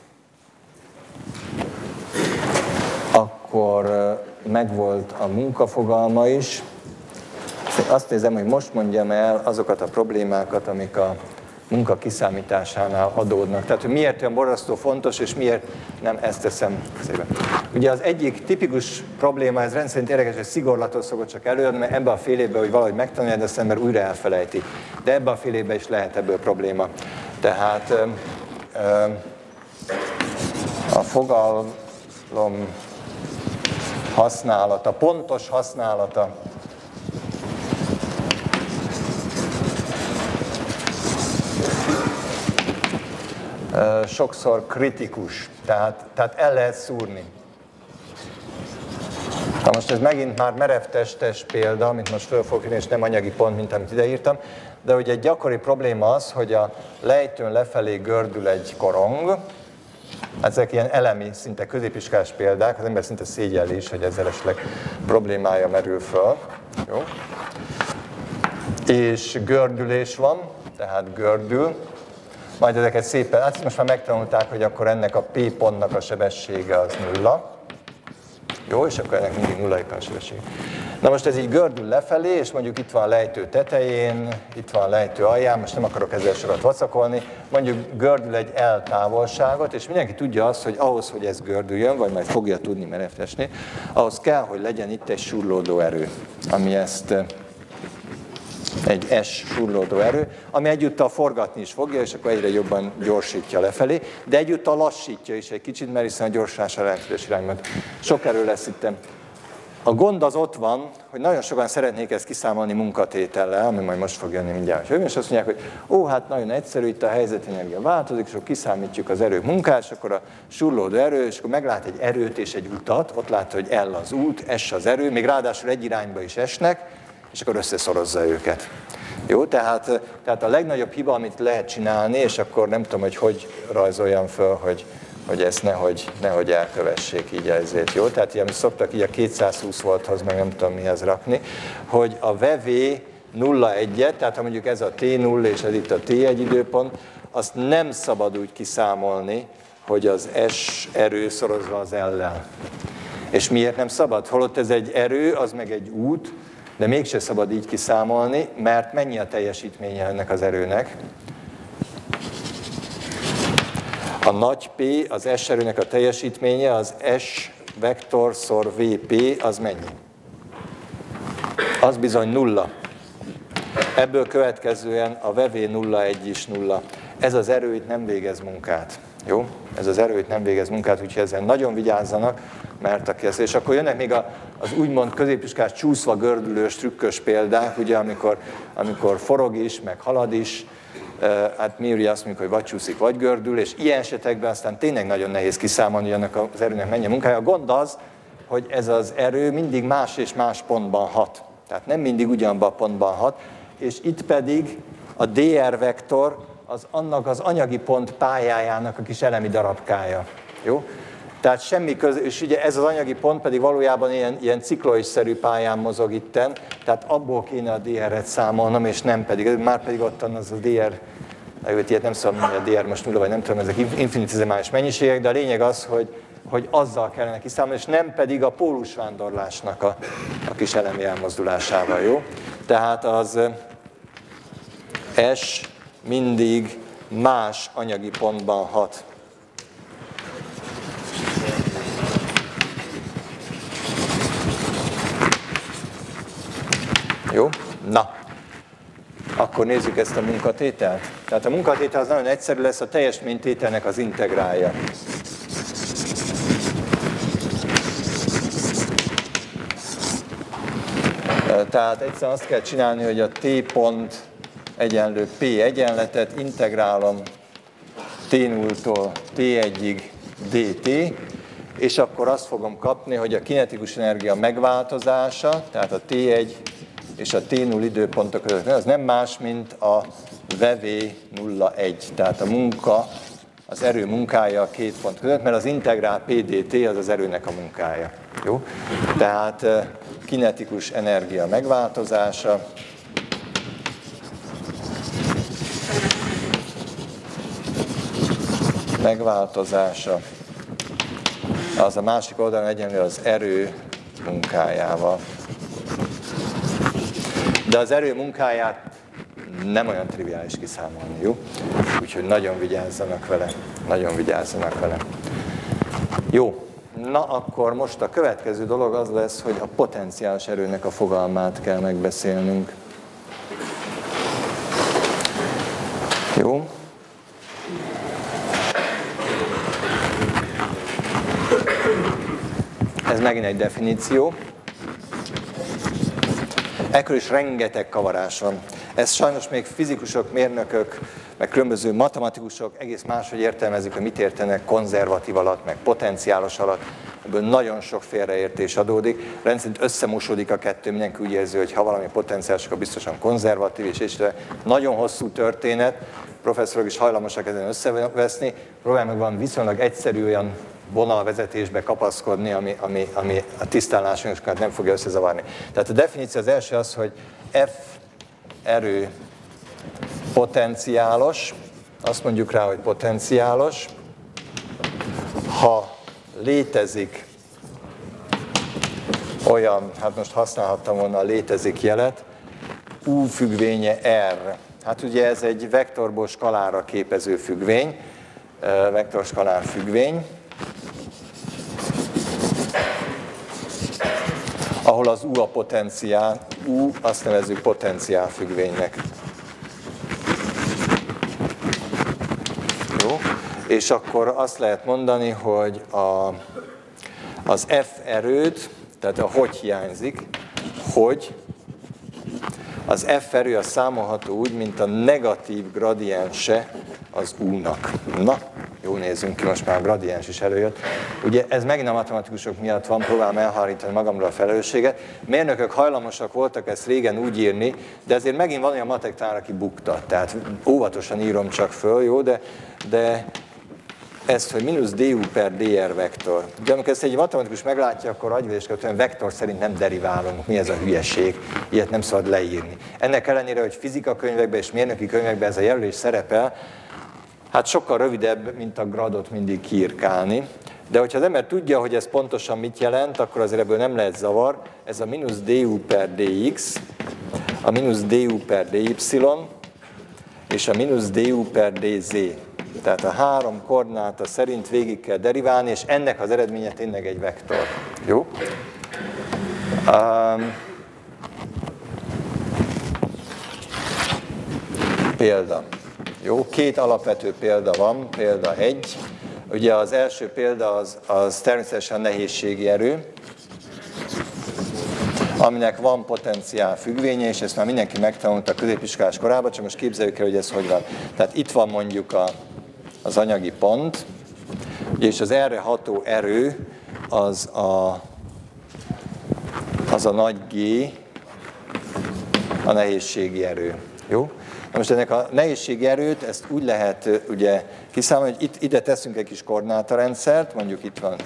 akkor megvolt a munkafogalma is. Azt nézem, hogy most mondjam el azokat a problémákat, amik a munka kiszámításánál adódnak. Tehát, hogy miért olyan borzasztó fontos, és miért nem ezt teszem szépen. Ugye az egyik tipikus probléma, ez rendszerint érdekes, hogy szigorlatot szokott csak előadni, mert ebben a fél évben, hogy valahogy megtanulja, de az ember újra elfelejti. De ebben a fél évben is lehet ebből probléma. Tehát a fogalom használata, pontos használata sokszor kritikus, tehát el lehet szúrni. Na most ez megint már merevtestes példa, amit most föl fogok írni, és nem anyagi pont, mint amit ideírtam, de ugye egy gyakori probléma az, hogy a lejtőn lefelé gördül egy korong. Ezek ilyen elemi, szinte középiskolás példák, az ember szinte szégyelli is, hogy ezzel esetleg problémája merül föl. Jó? És gördülés van, tehát gördül. Majd ezeket szépen, hát most már megtanulták, hogy akkor ennek a P pontnak a sebessége az 0. Jó, és akkor ennek mindig 0 a sebesség. Na most ez így gördül lefelé, és mondjuk itt van a lejtő tetején, itt van a lejtő alján, most nem akarok ezzel sokat vacakolni, mondjuk gördül egy L távolságot, és mindenki tudja azt, hogy ahhoz, hogy ez gördüljön, vagy majd fogja tudni merevtesni, ahhoz kell, hogy legyen itt egy surlódó erő, ami ezt egy S surlódó erő, ami egyúttal forgatni is fogja, és akkor egyre jobban gyorsítja lefelé, de egyúttal lassítja is egy kicsit, mert hiszen a gyorsulás a ellentétes irányban. Sok erő lesz itt. A gond az ott van, hogy nagyon sokan szeretnék ezt kiszámolni munkatétellel, ami majd most fog jönni mindjárt. És azt mondják, hogy hát nagyon egyszerű, itt a helyzetenergia változik, és akkor kiszámítjuk az erők munkát, és akkor a surlódó erő, és akkor meglát egy erőt és egy utat, ott látja, hogy L az út, S az erő, még ráadásul egy irányba is esnek, és akkor összeszorozza őket. Jó, tehát a legnagyobb hiba, amit lehet csinálni, és akkor nem tudom, hogy rajzoljam föl, hogy ezt nehogy elkövessék így ezért, jó? Tehát ilyen, szoktak így a 220 volthoz, meg nem tudom mihez rakni, hogy a VV 0,1-et, tehát ha mondjuk ez a T0 és ez itt a T1 időpont, azt nem szabad úgy kiszámolni, hogy az S erő szorozva az L-lel. És miért nem szabad? Holott ez egy erő, az meg egy út, de mégse szabad így kiszámolni, mert mennyi a teljesítménye ennek az erőnek? A nagy P, az S erőnek a teljesítménye, az S vektor szor VP, az mennyi? Az bizony 0. Ebből következően a VV 0,1 is 0. Ez az erő itt nem végez munkát. Jó? Ez az erő itt nem végez munkát, úgyhogy ezzel nagyon vigyázzanak, mert és akkor jönnek még az úgymond középiskolás csúszva gördülős, trükkös példák, ugye, amikor forog is, meg halad is, hát Miri azt mondjuk, hogy vagy csúszik, vagy gördül, és ilyen esetekben aztán tényleg nagyon nehéz kiszámolni, hogy ennek az erőnek mennyi a munkája. A gond az, hogy ez az erő mindig más és más pontban hat. Tehát nem mindig ugyanabban a pontban hat, és itt pedig a dr vektor az annak az anyagi pont pályájának a kis elemi darabkája. Jó? Tehát semmi és ugye ez az anyagi pont pedig valójában ilyen cikloidszerű pályán mozog itten, tehát abból kéne a dr-et számolnom, és nem pedig, már pedig ott az a dr, ilyet nem szabad mondani, hogy a dr most nulla, vagy nem tudom, ezek infinitesimális mennyiségek, de a lényeg az, hogy azzal kellene kiszámolni, és nem pedig a pólusvándorlásnak a kis elemi elmozdulásával, jó? Tehát az S mindig más anyagi pontban hat. Jó? Na, akkor nézzük ezt a munkatételt. Tehát a munkatétel az nagyon egyszerű lesz, a teljesítménytételnek az integrálja. Tehát egyszerűen azt kell csinálni, hogy a T pont egyenlő P egyenletet integrálom T0-tól T1-ig dt, és akkor azt fogom kapni, hogy a kinetikus energia megváltozása, tehát a T1 és a T0 időpontok között, az nem más, mint a VV 0,1, tehát a munka, az erő munkája a két pont között, mert az integrál PDT az az erőnek a munkája. Jó? Tehát kinetikus energia megváltozása, az a másik oldalon egyenlő az erő munkájával. De az erő munkáját nem olyan triviális kiszámolni, jó? Úgyhogy nagyon vigyázzanak vele, nagyon vigyázzanak vele. Jó, na akkor most a következő dolog az lesz, hogy a potenciális erőnek a fogalmát kell megbeszélnünk. Jó? Ez megint egy definíció. Ekkor is rengeteg kavarás van. Ez sajnos még fizikusok, mérnökök, meg különböző matematikusok egész máshogy értelmezik, hogy mit értenek konzervatív alatt, meg potenciálos alatt. Ebből nagyon sok félreértés adódik. Rendszerint összemosódik a kettő, mindenki úgy érzi, hogy ha valami potenciális, akkor biztosan konzervatív, és nagyon hosszú történet. Professzorok is hajlamosak ezen összeveszni. Próbálj meg van viszonylag egyszerű olyan vonalvezetésbe kapaszkodni, ami a tisztánlásunkat nem fogja összezavarni. Tehát a definíció az első az, hogy F erő potenciálos, azt mondjuk rá, hogy potenciálos, ha létezik olyan, hát most használhattam volna a létezik jelet, U függvénye R. Hát ugye ez egy vektorból skalára képező függvény, vektorskalár függvény, ahol az U a potenciál, U azt nevezzük potenciál függvénynek. Jó? És akkor azt lehet mondani, hogy az F erőd, tehát a hogy hiányzik, hogy az F erő a számolható úgy, mint a negatív gradiense az U-nak. Na, jó, nézzünk ki, most már a gradiens is előjött. Ugye ez megint a matematikusok miatt van, próbálom elhárítani magamról a felelősséget. Mérnökök hajlamosak voltak ezt régen úgy írni, de ezért megint van olyan matek tanár, aki buktat. Tehát óvatosan írom csak föl, jó, de ezt, hogy mínusz du per dr vektor. Ugye amikor ezt egy matematikus meglátja, akkor agyvéskedően vektor szerint nem deriválunk. Mi ez a hülyeség? Ilyet nem szabad leírni. Ennek ellenére, hogy fizikakönyvekben és mérnöki könyvekben ez a jelölés szerepel, hát sokkal rövidebb, mint a gradot mindig kiírkálni. De hogyha az ember tudja, hogy ez pontosan mit jelent, akkor azért ebből nem lehet zavar. Ez a mínusz du per dx, a mínusz du per dy, és a mínusz du per dz. Tehát a három koordináta szerint végig kell deriválni, és ennek az eredménye tényleg egy vektor. Jó? Példa. Jó, két alapvető példa van. Példa 1. Ugye az első példa az természetesen nehézségi erő, aminek van potenciál függvénye, és ezt már mindenki megtanulta a középiskolás korában, csak most képzeljük el, hogy ez hogy van. Tehát itt van mondjuk az anyagi pont, és az erre ható erő az a nagy G, a nehézségi erő. Jó? Na most ennek a nehézségi erőt, ezt úgy lehet ugye kiszámolni, hogy ide teszünk egy kis koordinátorrendszert, mondjuk itt van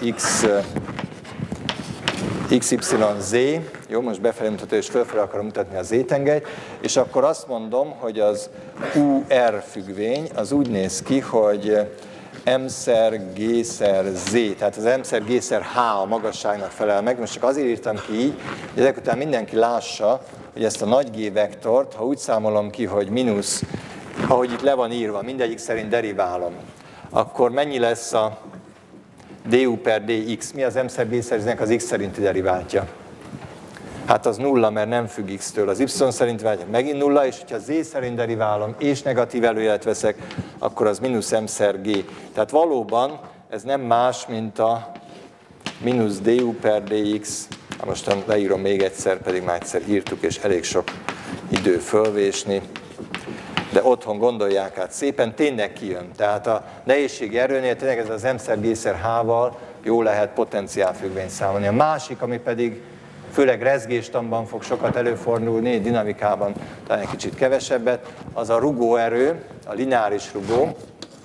x, y, z, jó, most befelé mutató és fölfelé akarom mutatni a z-tengelyt, és akkor azt mondom, hogy az UR függvény az úgy néz ki, hogy m-szer g-szer z, tehát az m-szer g-szer h a magasságnak felel meg, most csak azért írtam ki így, hogy ezek után mindenki lássa, hogy ezt a nagy G vektort, ha úgy számolom ki, hogy mínusz, ahogy itt le van írva, mindegyik szerint deriválom, akkor mennyi lesz a du per dx? Mi az m-szer g-szernek az x szerinti deriváltja? Hát az nulla, mert nem függ x-től. Az y szerint megint nulla, és ha z szerint deriválom, és negatív előjelet veszek, akkor az mínusz m-szer g. Tehát valóban ez nem más, mint a mínusz du per dx. Most leírom még egyszer, pedig már egyszer írtuk, és elég sok idő fölvésni. De otthon gondolják át szépen, tényleg kijön. Tehát a nehézségi erőnél tényleg ez az m-szer g-szer h-val jó lehet potenciálfüggvényt számolni. A másik, ami pedig főleg rezgéstamban fog sokat előfordulni, dinamikában talán egy kicsit kevesebbet, az a rugóerő, a lineáris rugó.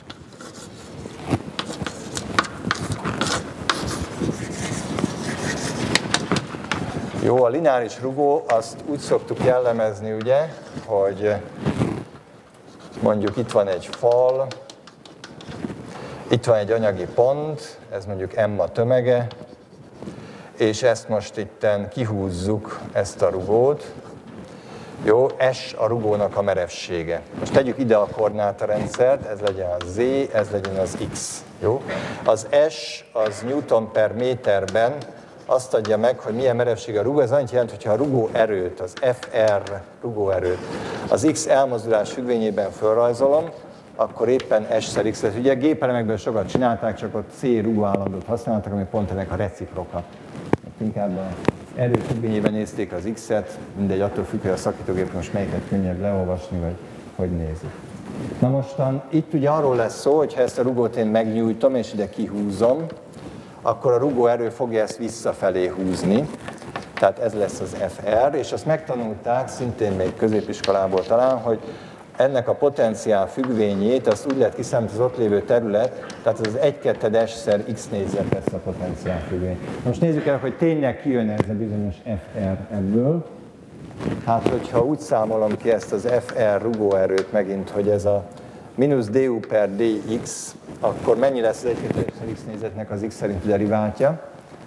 Jó, a lineáris rugó, azt úgy szoktuk jellemezni, ugye, hogy mondjuk itt van egy fal, itt van egy anyagi pont, ez mondjuk m a tömege, és ezt most itten kihúzzuk, ezt a rugót, Jó, S a rugónak a merevsége. Most tegyük ide a koordinátorrendszert, ez legyen a Z, ez legyen az X. Jó? Az S az Newton per méterben azt adja meg, hogy milyen merevsége a rugó. Ez annyit jelent, hogyha a rugó erőt, az FR rugóerőt az X elmozdulás függvényében felrajzolom, akkor éppen S-szer X lesz. Ugye gépelemekből sokat csinálták, csak ott C rugóállandót használtak, ami pont ennek a reciproka. Inkább az erő függvényében nézték az X-et, mindegy, attól függ, hogy a szakítógép most melyiket könnyebb leolvasni, vagy hogy nézik. Na mostan itt ugye arról lesz szó, hogy ha ezt a rugót én megnyújtom, és ide kihúzom, akkor a rugóerő fogja ezt visszafelé húzni, tehát ez lesz az FR, és azt megtanulták, szintén még középiskolából talán, hogy ennek a potenciál függvényét azt úgy lehet kiszámítani, az ott lévő terület, tehát az 1/2 S-szer X négyzet lesz a potenciál függvény. Most nézzük el, hogy tényleg kijön ez a bizonyos FR ebből. Hát, hogyha úgy számolom ki ezt az FR rugóerőt megint, hogy ez a mínusz du per dx, akkor mennyi lesz az 1/2 X négyzetnek az X szerinti deriváltja?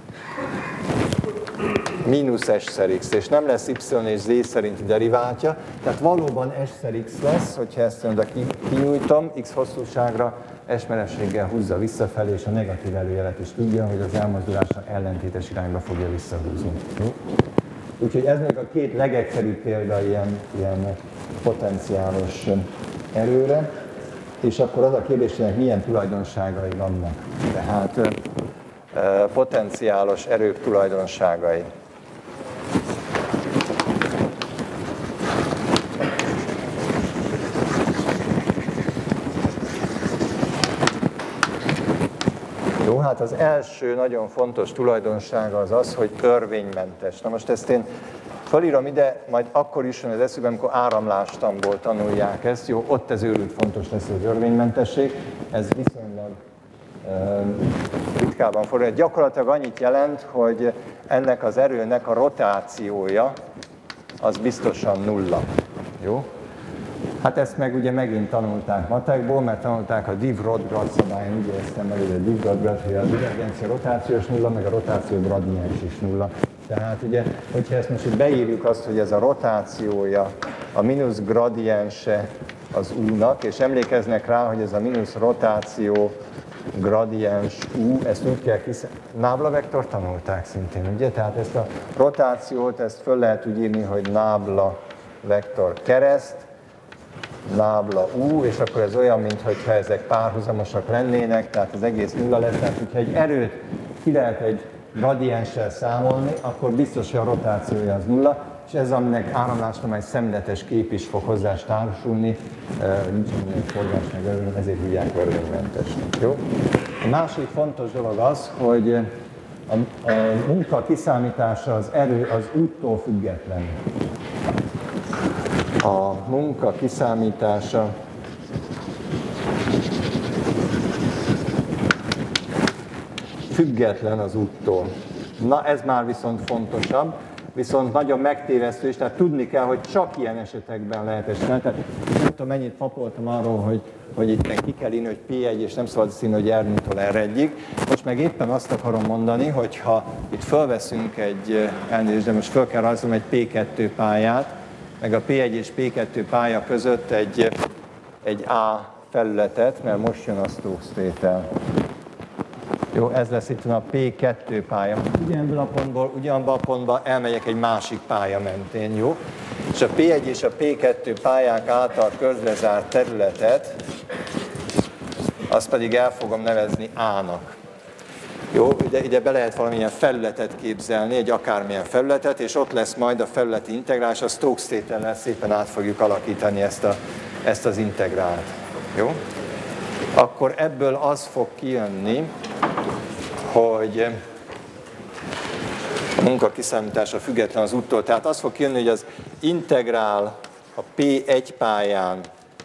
Mínusz S-szer X, és nem lesz Y és Z szerinti deriváltja, tehát valóban S-szer X lesz, hogyha ezt oda kinyújtom, X hosszúságra, S merevséggel húzza visszafelé, és a negatív előjelet is tudja, hogy az elmozdulása ellentétes irányba fogja visszahúzni. Úgyhogy ez még a két legegyszerűbb példa ilyen potenciálos erőre, és akkor az a kérdés, hogy milyen tulajdonságai vannak. Tehát potenciálos erők tulajdonságai. Jó, hát az első nagyon fontos tulajdonsága az az, hogy örvénymentes. Na most ezt én felírom ide, majd akkor is jön az eszükbe, amikor áramlástamból tanulják ezt. Jó, ott ez őrült fontos lesz az örvénymentesség. Ez viszonylag ritkában fordul. Gyakorlatilag annyit jelent, hogy ennek az erőnek a rotációja az biztosan nulla. Jó? Hát ezt meg ugye megint tanulták matekból, mert tanulták a Div-Rod-Grad szabályon, úgy éreztem meg, hogy a Div-Rod-Grad, hogy a divergencia rotációs nulla, meg a rotáció gradiens is nulla. Tehát ugye, hogyha ezt most beírjuk azt, hogy ez a rotációja, a mínusz gradiense az U-nak, és emlékeznek rá, hogy ez a mínusz rotáció gradiens U, ezt úgy kell nábla vektor tanulták szintén, ugye? Tehát ezt a rotációt, ezt föl lehet úgy írni, hogy nábla vektor kereszt, nábla U, és akkor ez olyan, mintha ezek párhuzamosak lennének, tehát az egész nulla lesz, tehát hogyha egy erőt ki lehet egy gradienssel számolni, akkor biztos, hogy a rotációja az nulla, és ez, aminek áramlásra egy szemletes kép is fog hozzá társulni, nincs minden forgás meg örvény, ezért hívják örvénymentesnek. Jó? A másik fontos dolog az, hogy a munka kiszámítása, az erő az úttól független. A munka kiszámítása független az úttól. Na, ez már viszont fontosabb, viszont nagyon megtévesztő is, tehát tudni kell, hogy csak ilyen esetekben lehet ezt csinálni. Tehát nem tudom, mennyit papoltam arról, hogy itt ki kell írni, hogy P1, és nem szabad színni, hogy R0-tól R1-ig. Most meg éppen azt akarom mondani, hogy ha itt fölveszünk elnézést, de most föl kell rajzolnom egy P2 pályát, meg a P1 és P2 pálya között egy A felületet, mert most jön a Stokes-tétel. Jó, ez lesz itt a P2 pálya. Ugyanabban a pontból, ugyanabban a pontban elmegyek egy másik pálya mentén, jó? És a P1 és a P2 pályák által körbezárt területet, azt pedig el fogom nevezni A-nak. Jó, ide be lehet valamilyen felületet képzelni, egy akármilyen felületet, és ott lesz majd a felületi integrálás, a Stokes-tétellel szépen át fogjuk alakítani ezt az integrált. Jó? Akkor ebből az fog kijönni, hogy a munka kiszámítása független az úttól. Tehát az fog kijönni, hogy az integrál a P1 pályán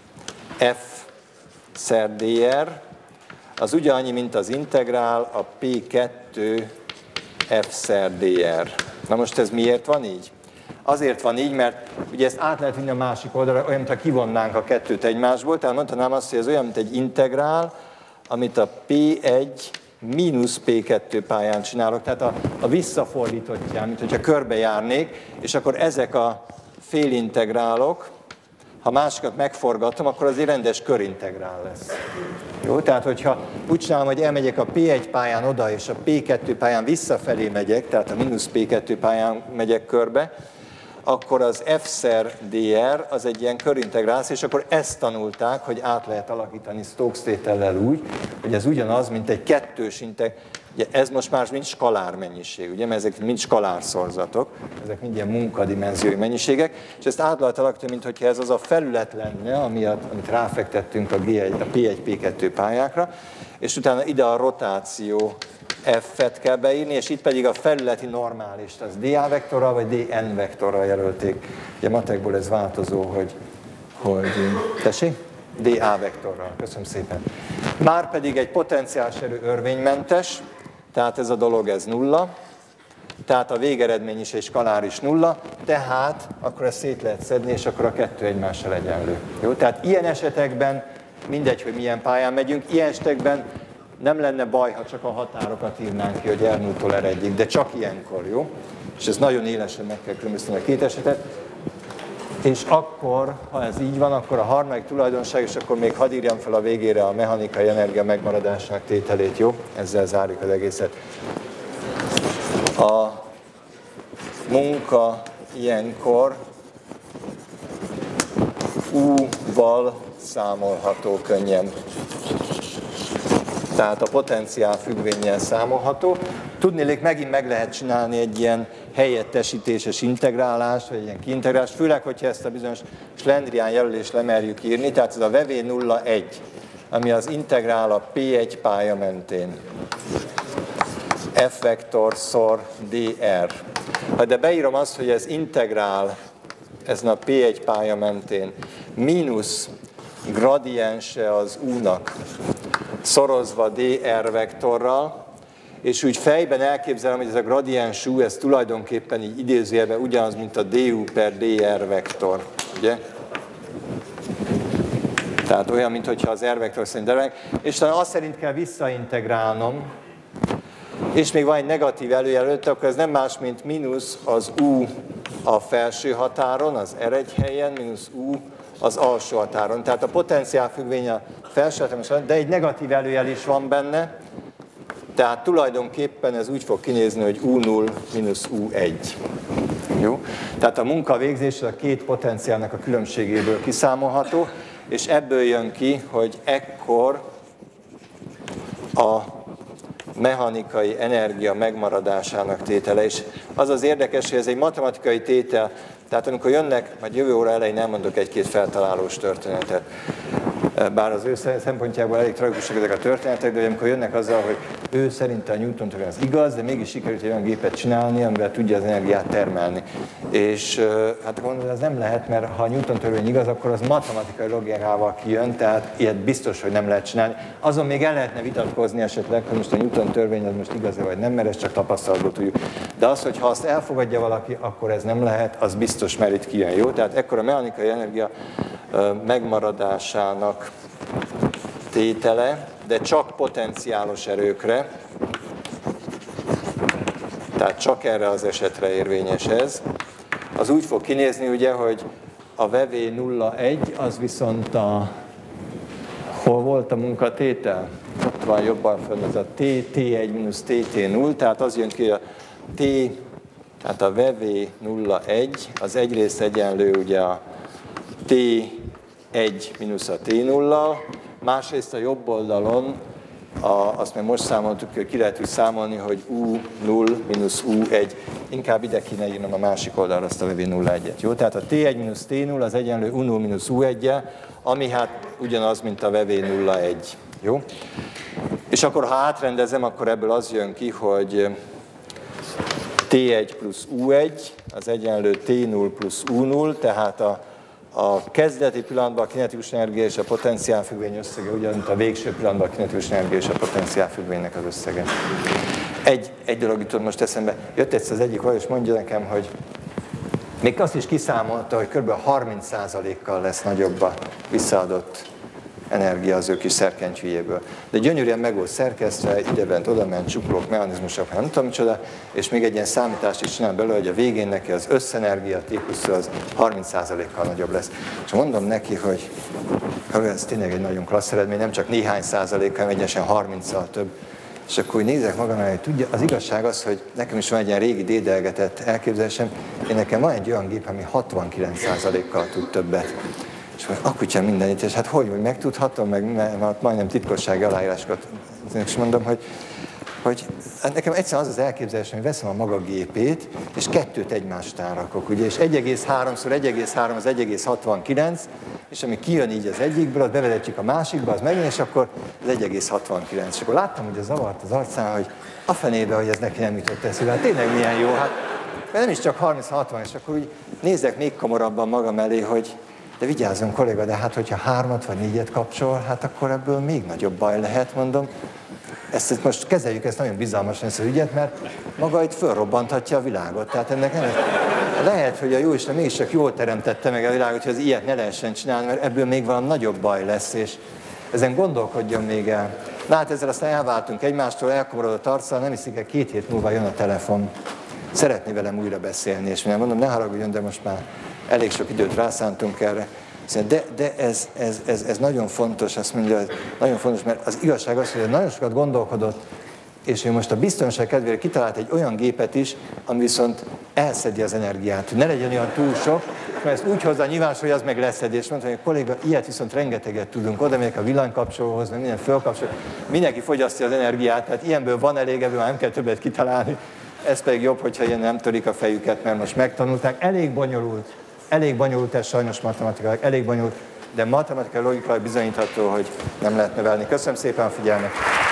F-szer dr, az ugyanannyi, mint az integrál a P2 F-szer dr. Na most ez miért van így? Azért van így, mert ugye ezt át lehet vinni a másik oldalra, olyan, mintha kivonnánk a kettőt egymásból, tehát mondhatnám azt, hogy ez olyan, mint egy integrál, amit a P1 mínusz P2 pályán csinálok, tehát a visszafordítottján, mint hogyha körbejárnék, és akkor ezek a félintegrálok, ha másikat megforgatom, akkor az egy rendes körintegrál lesz. Jó, tehát hogyha úgy csinálom, hogy elmegyek a P1 pályán oda, és a P2 pályán visszafelé megyek, tehát a mínusz P2 pályán megyek körbe, akkor az F-szer dr az egy ilyen körintegráció, és akkor ezt tanulták, hogy át lehet alakítani Stokes tétellel úgy, hogy ez ugyanaz, mint egy kettős ugye ez most már mind skalár mennyiség, ugye, mert ezek mind skalár szorzatok, ezek mind ilyen munkadimenziói mennyiségek, és ezt át lehet alakítani, mintha ez az a felület lenne, amit ráfektettünk a P1, P2 pályákra, és utána ide a rotáció F-et kell beírni, és itt pedig a felületi normálist, az dA vektorral vagy dN vektorral jelölték. Ugye matekból ez változó, hogy tessék? dA vektorral. Köszönöm szépen. Márpedig egy potenciális erő örvénymentes, tehát ez a dolog ez nulla, tehát a végeredmény is egy skalár is nulla, tehát akkor ezt szét lehet szedni, és akkor a kettő egymással egyenlő. Jó? Tehát ilyen esetekben, mindegy, hogy milyen pályán megyünk, ilyen esetekben nem lenne baj, ha csak a határokat írnánk ki, hogy R0-tól R1-ig, de csak ilyenkor, jó? És ez nagyon élesen meg kell különböztetni a két esetet. És akkor, ha ez így van, akkor a harmadik tulajdonság, és akkor még hadd írjam fel a végére a mechanikai energia megmaradásának tételét, jó? Ezzel zárjuk az egészet. A munka ilyenkor U-val számolható könnyen. Tehát a potenciál függvénnyel számolható. Tudnélik, megint meg lehet csinálni egy ilyen helyettesítéses integrálást, vagy egy ilyen kiintegrálást, főleg, hogyha ezt a bizonyos Slendrian jelölést lemerjük írni, tehát ez a VV01, ami az integrál a P1 pálya mentén. F vektor szor dr. Ha de beírom azt, hogy ez integrál ezen a P1 pálya mentén mínusz gradiense az U-nak szorozva dr vektorral, és úgy fejben elképzelem, hogy ez a gradiens U, ez tulajdonképpen így idézőjelben ugyanaz, mint a du per dr vektor, ugye? Tehát olyan, mintha az r vektor szerint r, és talán azt szerint kell visszaintegrálnom, és még van egy negatív előjelölt, akkor ez nem más, mint mínusz az U a felső határon, az R1 helyen, mínusz U az alsó határon. Tehát a potenciál függvény a felső határon, de egy negatív előjel is van benne, tehát tulajdonképpen ez úgy fog kinézni, hogy U0 mínusz U1. Jó? Tehát a munkavégzés a két potenciálnak a különbségéből kiszámolható, és ebből jön ki, hogy ekkor a mechanikai energia megmaradásának tétele. És az az érdekes, hogy ez egy matematikai tétel, tehát amikor jönnek, majd jövő óra elején elmondok egy-két feltalálós történetet, bár az ő szempontjából elég tragikusak ezek a történetek, de amikor jönnek azzal, hogy ő szerinte a Newton-törvény az igaz, de mégis sikerült egy olyan gépet csinálni, amivel tudja az energiát termelni. És hát gondolom, ez nem lehet, mert ha a Newton-törvény igaz, akkor az matematikai logikával kijön, tehát ilyet biztos, hogy nem lehet csinálni. Azon még el lehetne vitatkozni esetleg, hogy most a Newton-törvény az most igaz vagy nem, mert ezt csak tapasztalatból tudjuk. De az, hogy ha azt elfogadja valaki, akkor ez nem lehet, az biztos, mert itt kijön, jó? Tehát ekkor a mechanikai energia megmaradásának tétele, de csak potenciálos erőkre, tehát csak erre az esetre érvényes ez. Az úgy fog kinézni, ugye, hogy a VV01 az viszont hol volt a munkatétel? Ott van jobban fönn, ez a T1 mínusz TT0, tehát az jön ki a T, tehát a VV01 az egyrészt egyenlő ugye a T1 mínusz a T0-lal, másrészt a jobb oldalon, azt még most számoltuk, hogy ki lehet úgy számolni, hogy U0 mínusz U1, inkább ide kéne írnom a másik oldalra azt a VV01-et, jó? Tehát a T1 mínusz T0 az egyenlő U0 mínusz U1-jel, ami hát ugyanaz, mint a VV01, jó? És akkor ha átrendezem, akkor ebből az jön ki, hogy T1 plusz U1 az egyenlő T0 plusz U0, tehát a kezdeti pillanatban a kinetikus energia és a potenciálfüggvény összege ugyan, mint a végső pillanatban a kinetikus energia és a potenciálfüggvénynek az összege. Egy dolog jutott most eszembe. Jött egyszer az egyik és mondja nekem, hogy még azt is kiszámolta, hogy kb. 30%-kal lesz nagyobb a visszaadott energia az ő kis szerkentyűjéből. De gyönyörűen meg volt szerkesztve, idebent, odament, csuklók, mechanizmusok, nem tudom micsoda, és még egy ilyen számítást is csinál belőle, hogy a végén neki az összenergia típusú az 30%-kal nagyobb lesz. És mondom neki, hogy ez tényleg egy nagyon klassz eredmény, nem csak néhány százalékkal, hanem egyesen 30-szal több. És akkor úgy nézek magam, hogy tudja, az igazság az, hogy nekem is van egy ilyen régi dédelgetett elképzelésem, én nekem van egy olyan gép, ami 69%-kal tud többet. És akkor sem mindenit, és hát hogy megtudhatom, meg majdnem titkossági aláírásokat. És mondom, hogy hát nekem egyszerűen az az elképzelésem, hogy veszem a maga gépét, és kettőt egymást rakok, ugye, és 1,3-szor 1,3 az 1,69, és ami kijön így az egyikből, azt bevezetjük a másikba, az megint, és akkor az 1,69. És akkor láttam, hogy zavart az arcán, hogy a fenébe, hogy ez neki nem jutott eszébe. Hát tényleg milyen jó, hát mert nem is csak 30-60, és akkor úgy nézek még komorabban magam elé, hogy de vigyázzon kolléga, de hát hogyha 3 vagy 4 kapcsol, hát akkor ebből még nagyobb baj lehet, mondom. Ezt most kezeljük ezt nagyon bizalmasan ezt az ügyet, mert maga itt fölrobbanthatja a világot. Tehát ennek nem lehet, hogy a Jóisten mégis csak jól teremtette meg a világot, hogy az ilyet ne lehessen csinálni, mert ebből még valami nagyobb baj lesz, és ezen gondolkodjon még el. Na hát ezzel aztán elváltunk egymástól, elkomorodott arccal, nem hiszik el, 2 hét múlva jön a telefon. Szeretné velem újra beszélni, és mondom, ne haragudjon, de most már elég sok időt rászántunk erre. De ez nagyon fontos, azt mondja, nagyon fontos, mert az igazság az, hogy nagyon sokat gondolkodott, és ő most a biztonság kedvére kitalált egy olyan gépet is, ami viszont elszedi az energiát, hogy ne legyen olyan túl sok, mert ezt úgy hozza nyilvános, hogy az meg leszedi, és mondta, hogy a kolléga, ilyet viszont rengeteget tudunk, oda megyek a villanykapcsolóhoz, meg minden fölkapcsol, mindenki fogyasztja az energiát, tehát ilyenből van elég, ebből nem kell többet kitalálni, ez pedig jobb, hogyha ilyen nem törik a fejüket, mert most megtanulták, elég bonyolult ez sajnos matematikailag, elég bonyolult, de matematikai logikailag bizonyítható, hogy nem lehet növelni. Köszönöm szépen a figyelmet!